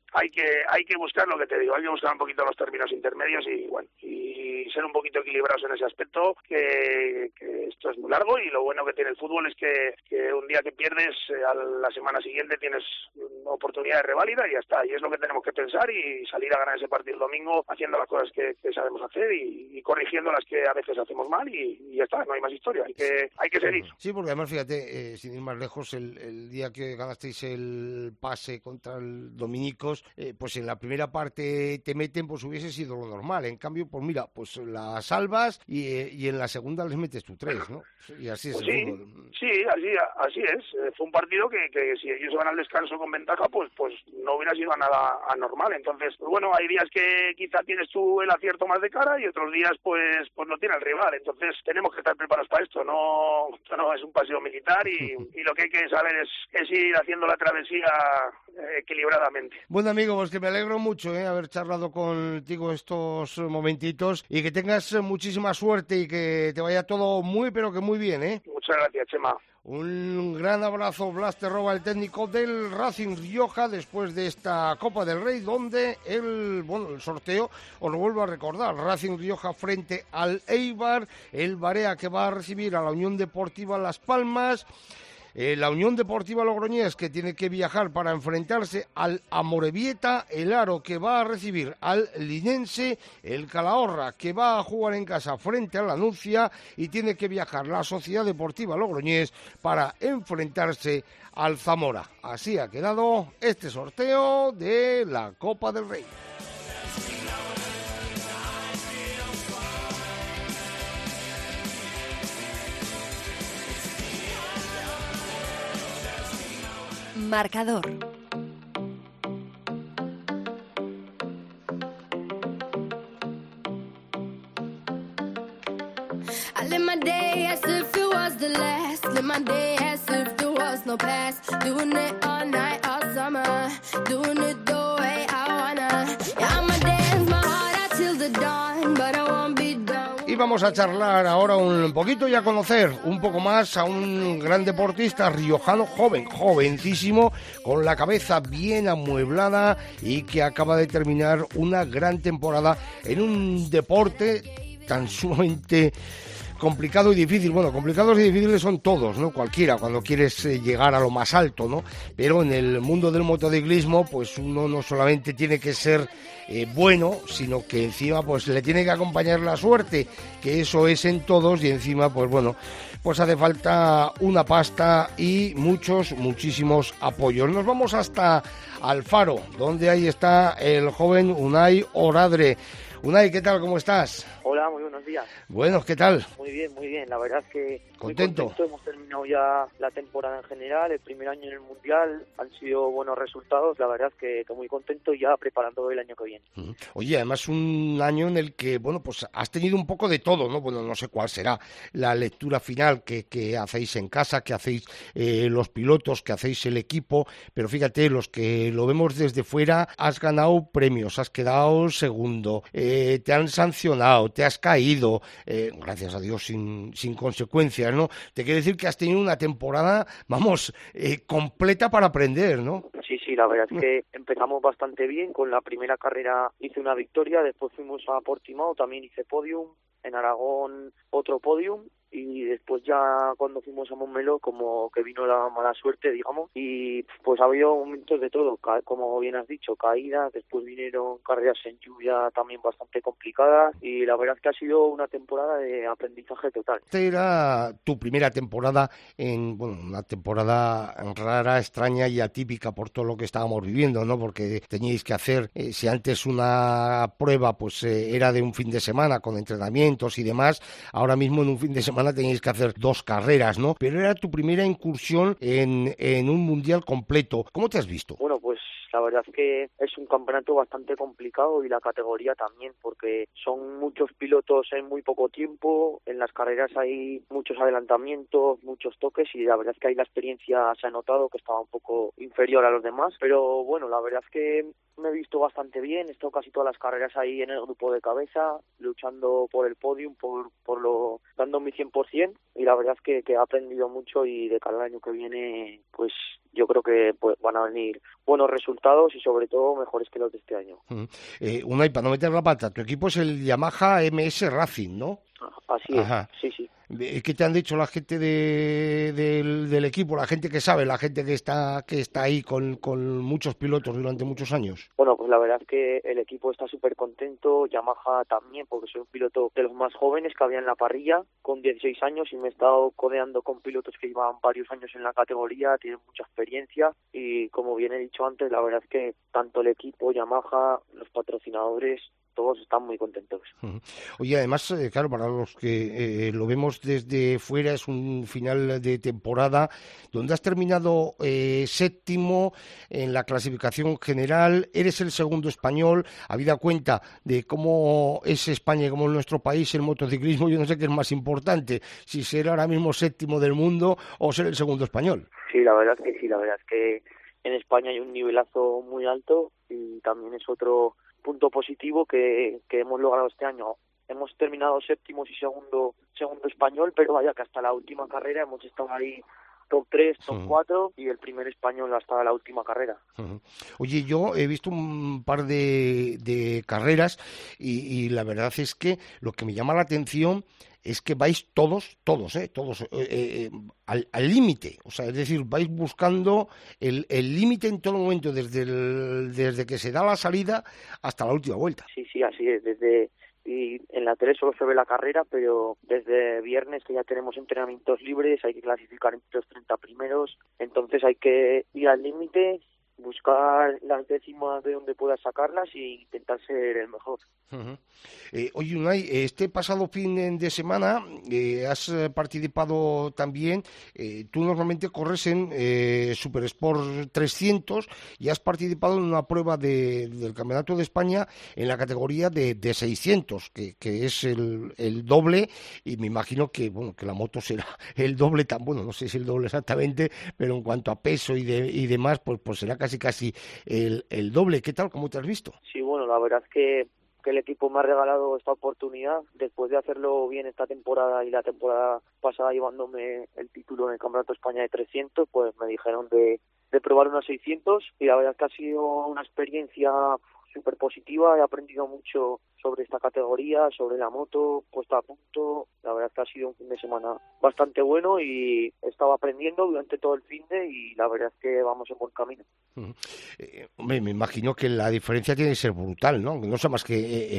hay que buscar lo que te digo, hay que buscar un poquito los términos intermedios y bueno, y ser un poquito equilibrados en ese aspecto, que esto es muy largo y lo bueno que tiene el fútbol es que un día que pierdes, a la semana siguiente tienes una oportunidad de reválida y ya está, y es lo que tenemos que pensar y salir a ganar ese partido el domingo haciendo las cosas que sabemos hacer y corrigiendo las que a veces hacemos mal y ya está, no hay más historia, hay que seguir. Sí, porque además fíjate, sin ir más lejos, el día que ganasteis el pase contra el Dominicos, pues en la primera parte te meten, pues hubiese sido lo normal, en cambio, pues mira, pues la salvas y en la segunda les metes tú 3, ¿no? Y así es pues el fútbol. Sí, así es. Fue un partido que si ellos van al descanso con ventaja, pues no hubiera sido nada anormal. Entonces, pues bueno, hay días que quizá tienes tú el acierto más de cara y otros días pues no tiene el rival. Entonces, tenemos que estar preparados para esto. No es un paseo militar y lo que hay que saber es ir haciendo la travesía equilibradamente. Bueno, amigo, pues que me alegro mucho haber charlado contigo estos momentitos y que tengas muchísima suerte y que te vaya todo muy, pero que muy bien, ¿eh? Muchas gracias, Chema. Un gran abrazo, Blas Terroba, el técnico del Racing Rioja, después de esta Copa del Rey, donde el sorteo, os lo vuelvo a recordar, Racing Rioja frente al Eibar, el Barea que va a recibir a la Unión Deportiva Las Palmas, la Unión Deportiva Logroñés que tiene que viajar para enfrentarse al Amorebieta, el Aro que va a recibir al Linense, el Calahorra que va a jugar en casa frente a la Nucia y tiene que viajar la Sociedad Deportiva Logroñés para enfrentarse al Zamora. Así ha quedado este sorteo de la Copa del Rey. Marcador. I live my day as if it was the last. Live my day as if there was no past. Doing it all night, all summer. Doing it the way I wanna. Yeah, I'ma dance my heart out till the dawn, but I won't be done. Y vamos a charlar ahora un poquito y a conocer un poco más a un gran deportista riojano, jovencísimo, con la cabeza bien amueblada y que acaba de terminar una gran temporada en un deporte tan sumamente complicado y difícil. Bueno, complicados y difíciles son todos, ¿no? Cualquiera, cuando quieres llegar a lo más alto, ¿no? Pero en el mundo del motociclismo, pues uno no solamente tiene que ser bueno, sino que encima pues le tiene que acompañar la suerte, que eso es en todos, y encima pues bueno, pues hace falta una pasta y muchísimos apoyos. Nos vamos hasta Alfaro, donde ahí está el joven Unai Oradre. Unai, ¿qué tal? ¿Cómo estás? Hola, muy buenos días. Bueno, ¿qué tal? Muy bien. La verdad es que ¿Contento? Muy contento. Hemos terminado ya la temporada en general, el primer año en el Mundial, han sido buenos resultados. La verdad es que muy contento ya preparando el año que viene. Oye, además un año en el que, bueno, pues has tenido un poco de todo, ¿no? Bueno, no sé cuál será la lectura final que hacéis en casa, que hacéis los pilotos, que hacéis el equipo, pero fíjate, los que lo vemos desde fuera, has ganado premios, has quedado segundo, te han sancionado, te has caído, gracias a Dios sin consecuencias, ¿no? Te quiero decir que has tenido una temporada, vamos, completa para aprender, ¿no? Sí, la verdad es que empezamos bastante bien. Con la primera carrera hice una victoria, después fuimos a Portimao, también hice podium, en Aragón otro podium, y después ya cuando fuimos a Montmeló como que vino la mala suerte, digamos, y pues había momentos de todo, como bien has dicho, caídas, después vinieron carreras en lluvia también bastante complicadas, y la verdad es que ha sido una temporada de aprendizaje total. Esta era tu primera temporada una temporada rara, extraña y atípica por todo lo que estábamos viviendo, ¿no? Porque teníais que hacer, si antes una prueba pues era de un fin de semana con entrenamientos y demás, ahora mismo en un fin de semana tenéis que hacer 2 carreras, ¿no? Pero era tu primera incursión en un mundial completo. ¿Cómo te has visto? Bueno, pues la verdad es que es un campeonato bastante complicado y la categoría también, porque son muchos pilotos en muy poco tiempo, en las carreras hay muchos adelantamientos, muchos toques, y la verdad es que ahí la experiencia se ha notado que estaba un poco inferior a los demás, pero bueno, la verdad es que me he visto bastante bien, he estado casi todas las carreras ahí en el grupo de cabeza, luchando por el podium, dando mi 100%, y la verdad es que he aprendido mucho, y de cara al año que viene, pues yo creo que pues, van a venir buenos resultados y sobre todo mejores que los de este año. Unai, para no meter la pata, tu equipo es el Yamaha MS Racing, ¿no? Así es, sí. ¿Qué te han dicho la gente del equipo, la gente que sabe, la gente que está ahí con muchos pilotos durante muchos años? Bueno, pues la verdad es que el equipo está súper contento, Yamaha también, porque soy un piloto de los más jóvenes que había en la parrilla, con 16 años, y me he estado codeando con pilotos que llevaban varios años en la categoría, tienen mucha experiencia, y como bien he dicho antes, la verdad es que tanto el equipo, Yamaha, los patrocinadores, todos están muy contentos. Oye, además, claro, para los que lo vemos desde fuera, es un final de temporada donde has terminado séptimo en la clasificación general, eres el segundo español. Habida cuenta de cómo es España y cómo es nuestro país el motociclismo, yo no sé qué es más importante, si ser ahora mismo séptimo del mundo o ser el segundo español. Sí, la verdad es que en España hay un nivelazo muy alto, y también es otro punto positivo que hemos logrado este año. Hemos terminado séptimos y segundo español, pero vaya que hasta la última carrera hemos estado ahí top 3, top 4 y el primer español hasta la última carrera. Oye, yo he visto un par de carreras y la verdad es que lo que me llama la atención es que vais todos al límite, o sea, es decir, vais buscando el límite en todo momento, desde que se da la salida hasta la última vuelta. Sí, así es, y en la tele solo se ve la carrera, pero desde viernes que ya tenemos entrenamientos libres, hay que clasificar entre los 30 primeros, entonces hay que ir al límite, buscar las décimas de donde puedas sacarlas e intentar ser el mejor. Oye, Unai, este pasado fin de semana has participado también, tú normalmente corres en Super Sport 300 y has participado en una prueba del Campeonato de España en la categoría de 600, que es el doble, y me imagino que la moto será el doble, no sé si el doble exactamente, pero en cuanto a peso y demás, pues será casi el doble. ¿Qué tal? ¿Cómo te has visto? Sí, bueno, la verdad es que el equipo me ha regalado esta oportunidad después de hacerlo bien esta temporada y la temporada pasada llevándome el título en el Campeonato de España de 300, pues me dijeron de probar unos 600 y la verdad es que ha sido una experiencia súper positiva, he aprendido mucho sobre esta categoría, sobre la moto, puesta a punto, la verdad es que ha sido un fin de semana bastante bueno y he estado aprendiendo durante todo el fin de y la verdad es que vamos en buen camino. Hombre, me imagino que la diferencia tiene que ser brutal, ¿no? No sé más que,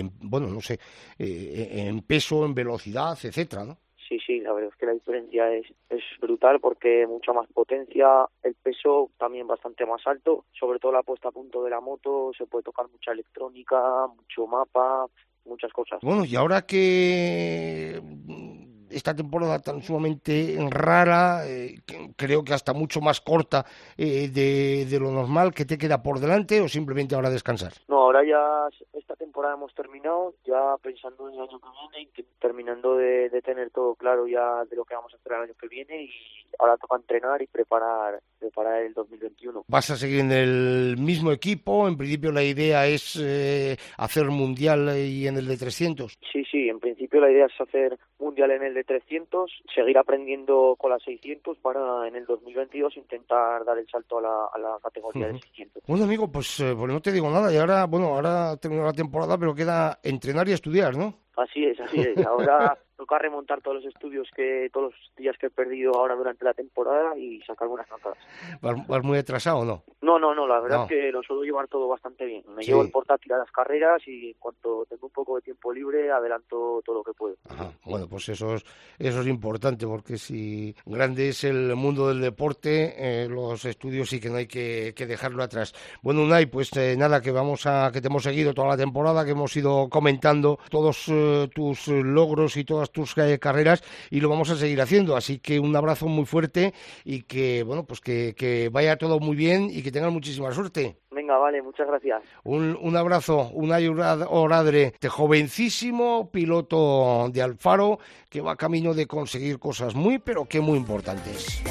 en peso, en velocidad, etcétera, ¿no? Sí, la verdad es que la diferencia es brutal porque mucha más potencia, el peso también bastante más alto, sobre todo la puesta a punto de la moto, se puede tocar mucha electrónica, mucho mapa, muchas cosas. Bueno, y ahora que esta temporada tan sumamente rara, creo que hasta mucho más corta de lo normal, ¿qué te queda por delante o simplemente ahora descansar? No, ahora ya esta temporada hemos terminado, ya pensando en el año que viene y terminando de tener todo claro ya de lo que vamos a hacer el año que viene y ahora toca entrenar y preparar el 2021. ¿Vas a seguir en el mismo equipo? En principio la idea es hacer mundial y en el de 300. Sí, en principio la idea es hacer mundial en el de 300, seguir aprendiendo con las 600 para en el 2022 intentar dar el salto a la categoría de 600. Bueno, amigo, pues no te digo nada y ahora terminó la temporada, pero queda entrenar y estudiar, ¿no? Así es. Ahora toca remontar todos los todos los días que he perdido ahora durante la temporada y sacar buenas notas. ¿Vas muy atrasado o no? No, la verdad es que lo suelo llevar todo bastante bien. Me llevo el portátil a las carreras y en cuanto tengo un poco de tiempo libre adelanto todo lo que puedo. Ajá. Bueno, pues eso es importante porque si grande es el mundo del deporte, los estudios sí que no hay que dejarlo atrás. Bueno, Unai, pues nada, que te hemos seguido toda la temporada, que hemos ido comentando todos tus logros y todas tus carreras y lo vamos a seguir haciendo, así que un abrazo muy fuerte y que que vaya todo muy bien y que tengan muchísima suerte. Venga, vale, muchas gracias. Un abrazo, Unai Oradre, este jovencísimo piloto de Alfaro que va camino de conseguir cosas muy importantes.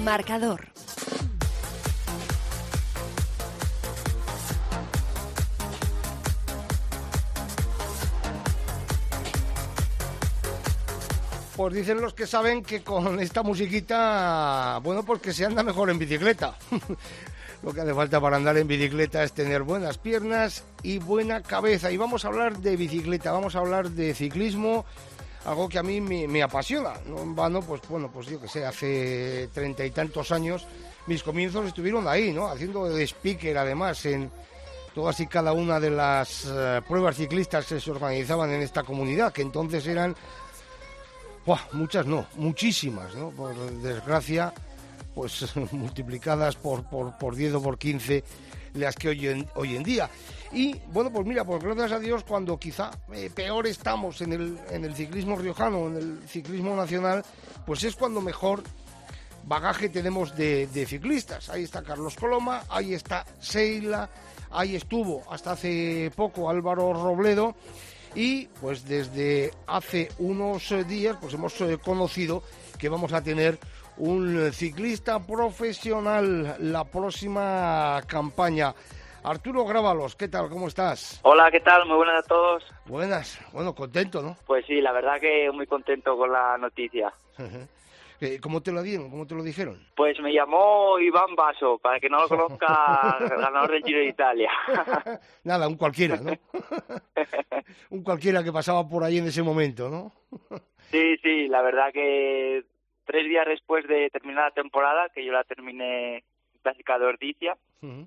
Marcador. Pues dicen los que saben que con esta musiquita, bueno, pues que se anda mejor en bicicleta. Lo que hace falta para andar en bicicleta es tener buenas piernas y buena cabeza. Y vamos a hablar de bicicleta, vamos a hablar de ciclismo, algo que a mí me apasiona. No en vano, pues bueno, pues yo que sé, hace 30 y tantos años mis comienzos estuvieron ahí, ¿no? Haciendo de speaker, además, en todas y cada una de las pruebas ciclistas que se organizaban en esta comunidad, que entonces eran... muchas no, muchísimas, ¿no? Por desgracia, pues multiplicadas por 10 o por 15 las que hoy en día. Y bueno, pues mira, pues gracias a Dios, cuando quizá peor estamos en el ciclismo riojano, en el ciclismo nacional, pues es cuando mejor bagaje tenemos de ciclistas. Ahí está Carlos Coloma, ahí está Seila, ahí estuvo hasta hace poco Álvaro Robledo. Y pues desde hace unos días pues hemos conocido que vamos a tener un ciclista profesional la próxima campaña. Arturo Grábalos, ¿qué tal? ¿Cómo estás? Hola, ¿qué tal? Muy buenas a todos. Buenas, bueno, contento, ¿no? Pues sí, la verdad que muy contento con la noticia. ¿Cómo te lo dieron? ¿Cómo te lo dijeron? Pues me llamó Iván Basso, para que no lo conozca, ganador del Giro de Italia. Nada, un cualquiera, ¿no? Un cualquiera que pasaba por ahí en ese momento, ¿no? Sí, la verdad que 3 días después de terminar la temporada, que yo la terminé clásica de Ordicia,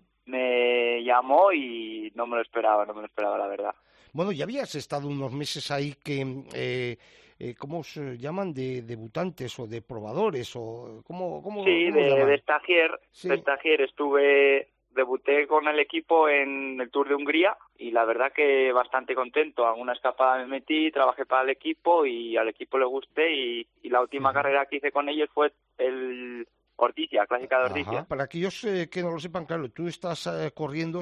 me llamó y no me lo esperaba, la verdad. Bueno, ya habías estado unos meses ahí que... ¿cómo se llaman? ¿De debutantes o de probadores? O ¿cómo sí, de stagiaire. Sí. De stagiaire debuté con el equipo en el Tour de Hungría y la verdad que bastante contento. A una escapada me metí, trabajé para el equipo y al equipo le gusté y la última carrera que hice con ellos fue el Ordicia, clásica de Ordicia. Para aquellos que no lo sepan, claro, tú estabas corriendo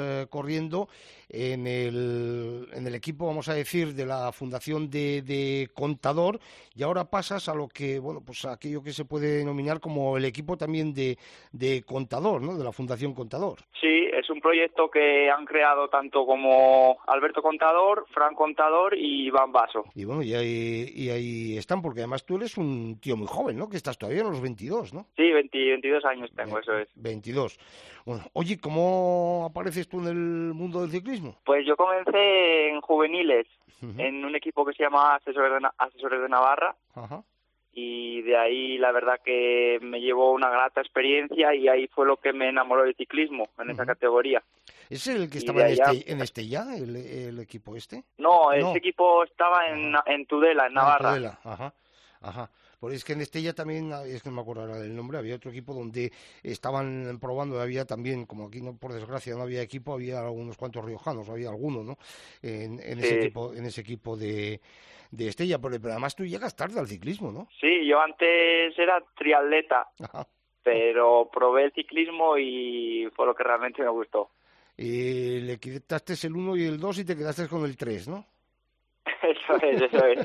en el equipo, vamos a decir, de la Fundación de Contador, y ahora pasas a lo que, bueno, pues aquello que se puede denominar como el equipo también de Contador, ¿no? De la Fundación Contador. Sí, es un proyecto que han creado tanto como Alberto Contador, Fran Contador y Iván Basso. Y bueno, y ahí están, porque además tú eres un tío muy joven, ¿no? Que estás todavía en los 22, ¿no? Sí, 22 años tengo, eso es. 22. Bueno, oye, ¿cómo apareces tú en el mundo del ciclismo? Pues yo comencé en juveniles, en un equipo que se llama Asesores de Navarra. Ajá. Y de ahí la verdad que me llevó una grata experiencia y ahí fue lo que me enamoró del ciclismo, en esa categoría. ¿Es el que estaba en Estella, el equipo este? No, ese equipo estaba en Tudela, en Navarra. En Tudela, ajá. Pues es que en Estella también, es que no me acuerdo ahora del nombre, había otro equipo donde estaban probando, había también, como aquí no, por desgracia no había equipo, había unos cuantos riojanos, había alguno, ¿no? En ese equipo de Estella, pero además tú llegas tarde al ciclismo, ¿no? Sí, yo antes era triatleta, pero probé el ciclismo y fue lo que realmente me gustó. Y le quitaste el 1 y el 2 y te quedaste con el 3, ¿no? Eso es.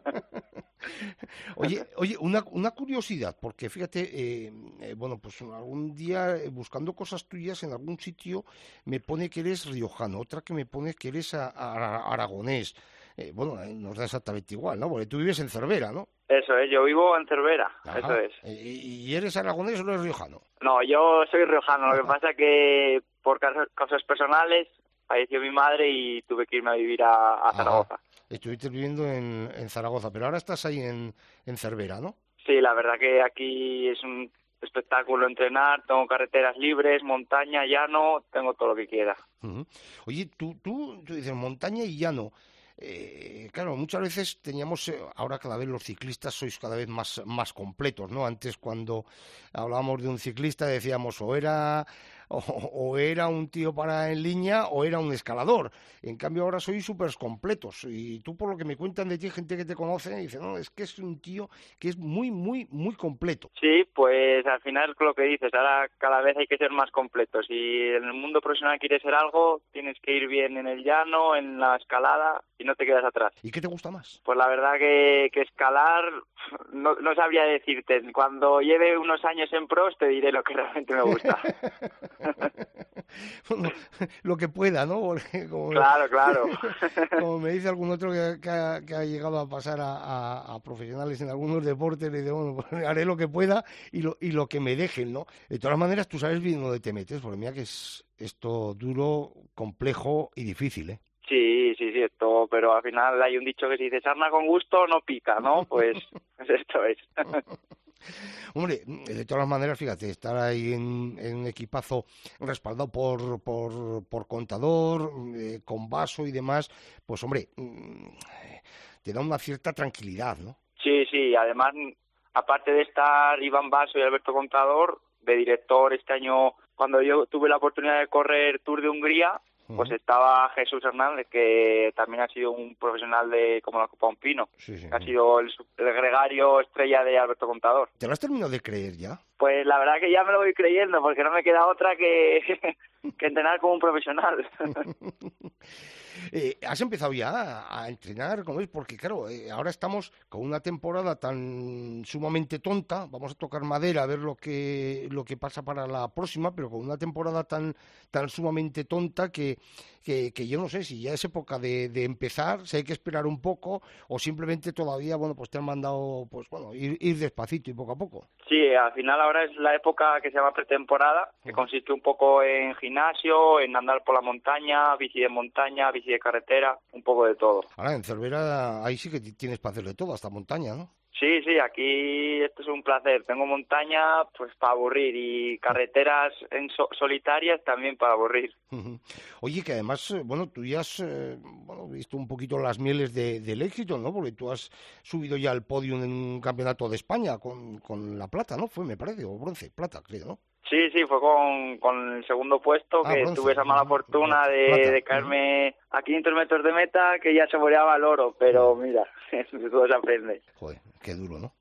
Oye, una curiosidad, porque fíjate, bueno, pues algún día buscando cosas tuyas en algún sitio me pone que eres riojano, otra que me pone que eres aragonés. Bueno, nos da exactamente igual, ¿no? Porque tú vives en Cervera, ¿no? Eso es, yo vivo en Cervera, eso es. ¿Y eres aragonés o eres riojano? No, yo soy riojano, lo que pasa que por causas personales falleció mi madre y tuve que irme a vivir a Zaragoza. Estuviste viviendo en Zaragoza, pero ahora estás ahí en Cervera, ¿no? Sí, la verdad que aquí es un espectáculo entrenar, tengo carreteras libres, montaña, llano, tengo todo lo que quiera. Oye, tú dices montaña y llano. Claro, muchas veces teníamos, ahora cada vez los ciclistas sois cada vez más completos, ¿no? Antes cuando hablábamos de un ciclista decíamos o era o era un tío para en línea o era un escalador. En cambio ahora sois súper completos y tú, por lo que me cuentan de ti, gente que te conoce, dice, no, es que es un tío que es muy, muy, muy completo. Sí, pues al final lo que dices, ahora cada vez hay que ser más completos. Si en el mundo profesional quieres ser algo, tienes que ir bien en el llano, en la escalada y no te quedas atrás. ¿Y qué te gusta más? Pues la verdad que escalar no sabría decirte. Cuando lleve unos años en pros te diré lo que realmente me gusta. Bueno, lo que pueda, ¿no? Porque Claro. Como me dice algún otro que ha llegado a pasar a profesionales en algunos deportes, le dice, bueno, pues haré lo que pueda y lo que me dejen, ¿no? De todas maneras, tú sabes bien dónde te metes, porque mira que es esto duro, complejo y difícil, ¿eh? Sí, esto, pero al final hay un dicho que si dice sarna con gusto no pica, ¿no? Pues esto es. Hombre, de todas maneras, fíjate, estar ahí en un equipazo respaldado por contador, con vaso y demás, pues hombre, te da una cierta tranquilidad, ¿no? Sí, además, aparte de estar Iván Basso y Alberto Contador, de director este año, cuando yo tuve la oportunidad de correr Tour de Hungría, pues estaba Jesús Hernández, que también ha sido un profesional como la Copa Un Pino. Sí. Ha sido el gregario estrella de Alberto Contador. ¿Te lo has terminado de creer ya? Pues la verdad que ya me lo voy creyendo, porque no me queda otra que entrenar como un profesional. ¿Has empezado ya a entrenar? ¿Cómo es? Porque claro, ahora estamos con una temporada tan sumamente tonta, vamos a tocar madera a ver lo que pasa para la próxima, pero con una temporada tan sumamente tonta que yo no sé si ya es época de empezar, si hay que esperar un poco o simplemente todavía, bueno, pues te han mandado, pues bueno, ir despacito y poco a poco. Sí, al final ahora es la época que se llama pretemporada, que consiste un poco en gimnasio, en andar por la montaña, bici de montaña, bici de carretera, un poco de todo. Ahora, en Cervera, ahí sí que tienes para hacer de todo, hasta montaña, ¿no? Sí, aquí esto es un placer. Tengo montaña pues para aburrir y carreteras solitarias también para aburrir. Oye, que además, bueno, tú ya has visto un poquito las mieles del éxito, ¿no? Porque tú has subido ya al podio en un campeonato de España con la plata, ¿no? Fue, me parece, o bronce, plata, creo, ¿no? Sí, fue con el segundo pusto, que bronce, tuve esa mala fortuna de caerme a 500 metros de meta, que ya se saboreaba el oro, pero mira, todo se aprende. Joder, qué duro, ¿no?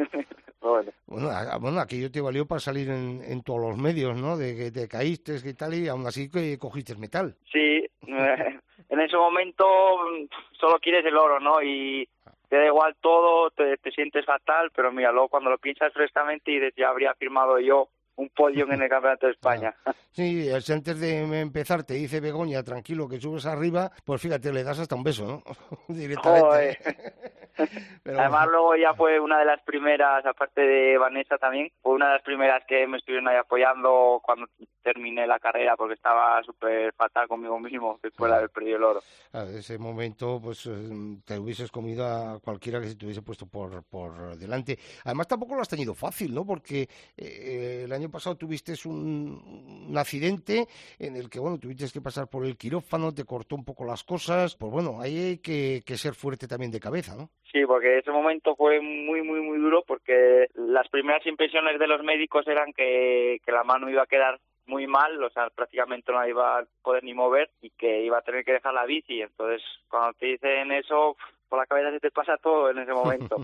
Bueno, aquello te valió para salir en todos los medios, ¿no? De que te caíste y tal, y aún así que cogiste metal. Sí, en ese momento solo quieres el oro, ¿no? Y te da igual todo, te sientes fatal, pero mira, luego cuando lo piensas frescamente y dices, ya habría firmado yo un podio en el Campeonato de España. Sí, si antes de empezar te dice Begoña, tranquilo, que subes arriba, pues fíjate, le das hasta un beso, ¿no? Directamente. Pero además luego ya fue una de las primeras, aparte de Vanessa también, fue una de las primeras que me estuvieron ahí apoyando cuando terminé la carrera, porque estaba súper fatal conmigo mismo después de haber perdido el oro. En ese momento pues te hubieses comido a cualquiera que se te hubiese puesto por delante. Además tampoco lo has tenido fácil, ¿no? Porque el año pasado tuviste un accidente en el que, bueno, tuviste que pasar por el quirófano, te cortó un poco las cosas. Pues bueno, ahí hay que ser fuerte también de cabeza, ¿no? Sí, porque ese momento fue muy, muy, muy duro, porque las primeras impresiones de los médicos eran que la mano iba a quedar muy mal, o sea, prácticamente no la iba a poder ni mover y que iba a tener que dejar la bici. Entonces, cuando te dicen eso, por la cabeza se te pasa todo en ese momento.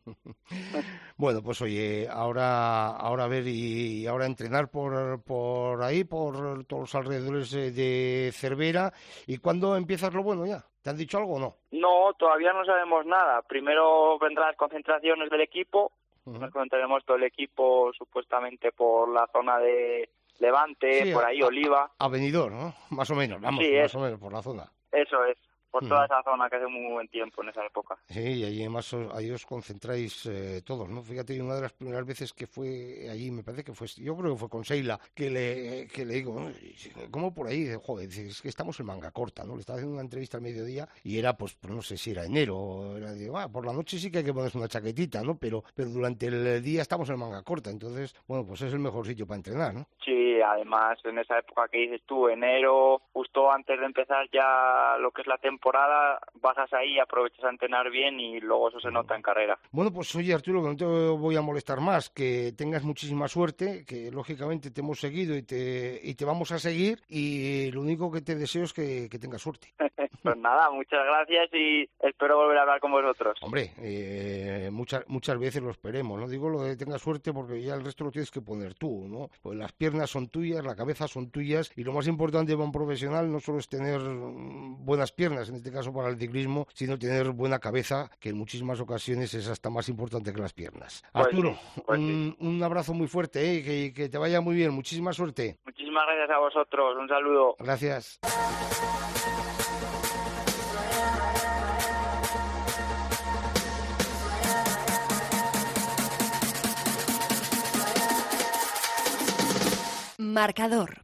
Bueno, pues oye, ahora a ver y ahora entrenar por ahí, por todos los alrededores de Cervera. ¿Y cuándo empiezas lo bueno ya? ¿Te han dicho algo o no? No, todavía no sabemos nada. Primero vendrán las concentraciones del equipo. Nos concentraremos todo el equipo supuestamente por la zona de Levante, sí, por ahí Oliva. A Benidorm, ¿no? Más o menos, vamos, sí, más o menos por la zona. Eso es. Por toda esa zona que hace muy buen tiempo en esa época. Sí, y ahí además ahí os concentráis todos, ¿no? Fíjate, una de las primeras veces que fue allí, me parece que fue, yo creo que fue con Seila, que le digo, ¿no? ¿Cómo por ahí? Joder, es que estamos en manga corta, ¿no? Le estaba haciendo una entrevista al mediodía y era, pues no sé si era enero, era, digo, por la noche sí que hay que ponerse una chaquetita, ¿no? Pero durante el día estamos en manga corta, entonces, bueno, pues es el mejor sitio para entrenar, ¿no? Sí, además en esa época que dices tú, enero, justo antes de empezar ya lo que es la temporada, temporada, bajas ahí, aprovechas a entrenar bien y luego eso se nota en carrera. Bueno, pues oye, Arturo, que no te voy a molestar más, que tengas muchísima suerte, que lógicamente te hemos seguido y te vamos a seguir, y lo único que te deseo es que tengas suerte. Pues nada, muchas gracias y espero volver a hablar con vosotros. Hombre, muchas veces lo esperemos, no digo lo de tengas suerte porque ya el resto lo tienes que poner tú, ¿no? Pues las piernas son tuyas, la cabeza son tuyas, y lo más importante para un profesional no solo es tener buenas piernas, en este caso para el ciclismo, sino tener buena cabeza, que en muchísimas ocasiones es hasta más importante que las piernas. Pues Arturo, sí, pues un abrazo muy fuerte, que te vaya muy bien, muchísima suerte. Muchísimas gracias a vosotros, un saludo. Gracias. Marcador.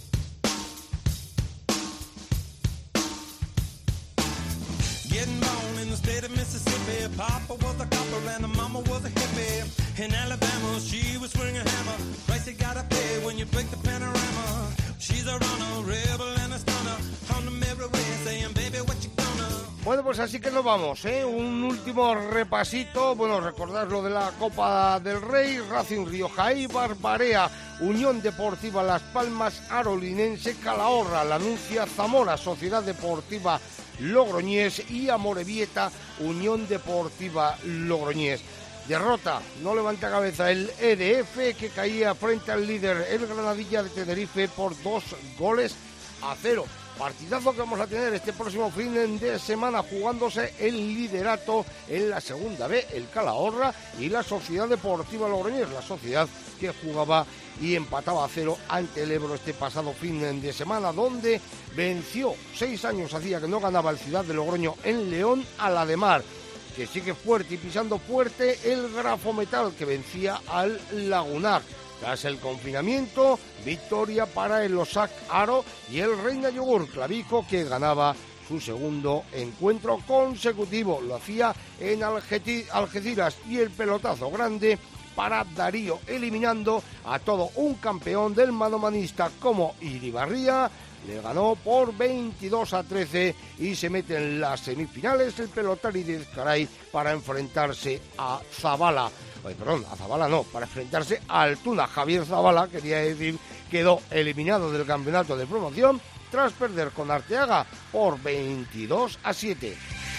Getting born in the state of Mississippi. Papa was a copper and the mama was a hippie. In Alabama, she was swinging a hammer. Price you gotta pay when you break the panorama. She's a runner, rebel and a stunner. On the mirror way saying, baby, what you gonna? Bueno, pues así que nos vamos, ¿eh? Un último repasito. Bueno, recordad lo de la Copa del Rey, Racing Rioja y Barbarea, Unión Deportiva Las Palmas, Arolinense, Calahorra, Lanuncia, Zamora, Sociedad Deportiva Logroñés y Amorebieta, Unión Deportiva Logroñés. Derrota, no levanta cabeza el EDF, que caía frente al líder, el Granadilla de Tenerife, por 2-0. Partidazo que vamos a tener este próximo fin de semana, jugándose el liderato en la segunda B, el Calahorra y la Sociedad Deportiva Logroñés, la sociedad que jugaba y empataba a 0 ante el Ebro este pasado fin de semana, donde venció, 6 años hacía que no ganaba el Ciudad de Logroño en León, a la de Mar, que sigue fuerte y pisando fuerte el Grafometal, que vencía al Lagunar. Tras el confinamiento, victoria para el Osac Aro y el Reina Yogur Clavijo, que ganaba su segundo encuentro consecutivo. Lo hacía en Algeciras, y el pelotazo grande para Darío, eliminando a todo un campeón del manomanista como Iribarría. Le ganó por 22-13 y se mete en las semifinales el pelotari de Ezcaray para enfrentarse a Zabala. Para enfrentarse a Altuna. Javier Zabala, quería decir, quedó eliminado del campeonato de promoción tras perder con Arteaga por 22-7.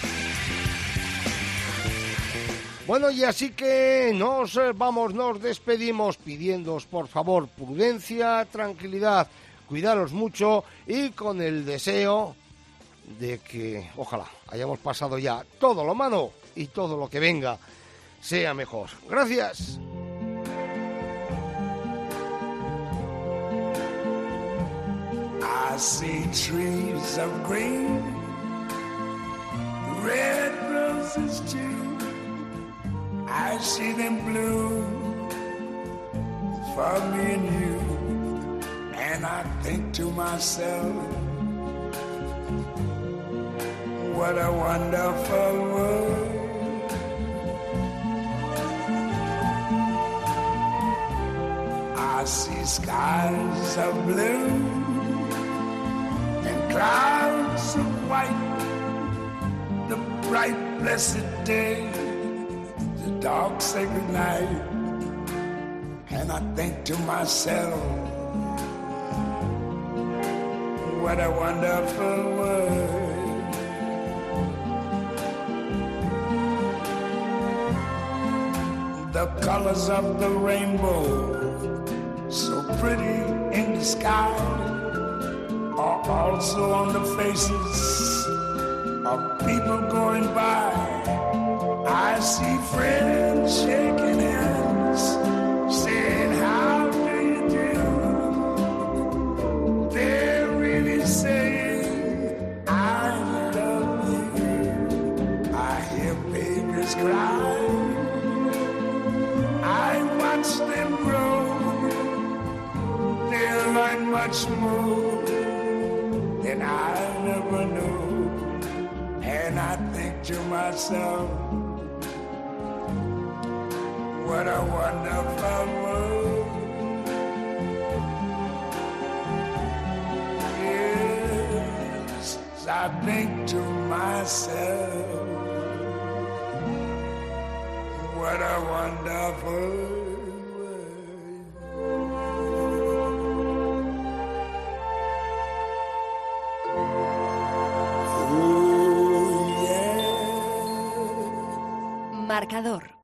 Bueno, y así que nos despedimos pidiéndoos por favor prudencia, tranquilidad, cuidaros mucho y con el deseo de que ojalá hayamos pasado ya todo lo malo y todo lo que venga sea mejor. Gracias. I see trees of green, red roses too. I see them bloom for me and you. And I think to myself, what a wonderful world. I see skies of blue and clouds of white, the bright blessed day, the dark sacred night. And I think to myself, what a wonderful world. The colors of the rainbow, so pretty in the sky, are also on the faces of people going by. I see friends shaking hands, saying, how do you do? They're really saying, I love you. I hear babies cry, I watch them grow. They'll learn much more than I never knew. And I think to myself, what a wonderful world. Yes, I I think to myself, what a wonderful Marcador.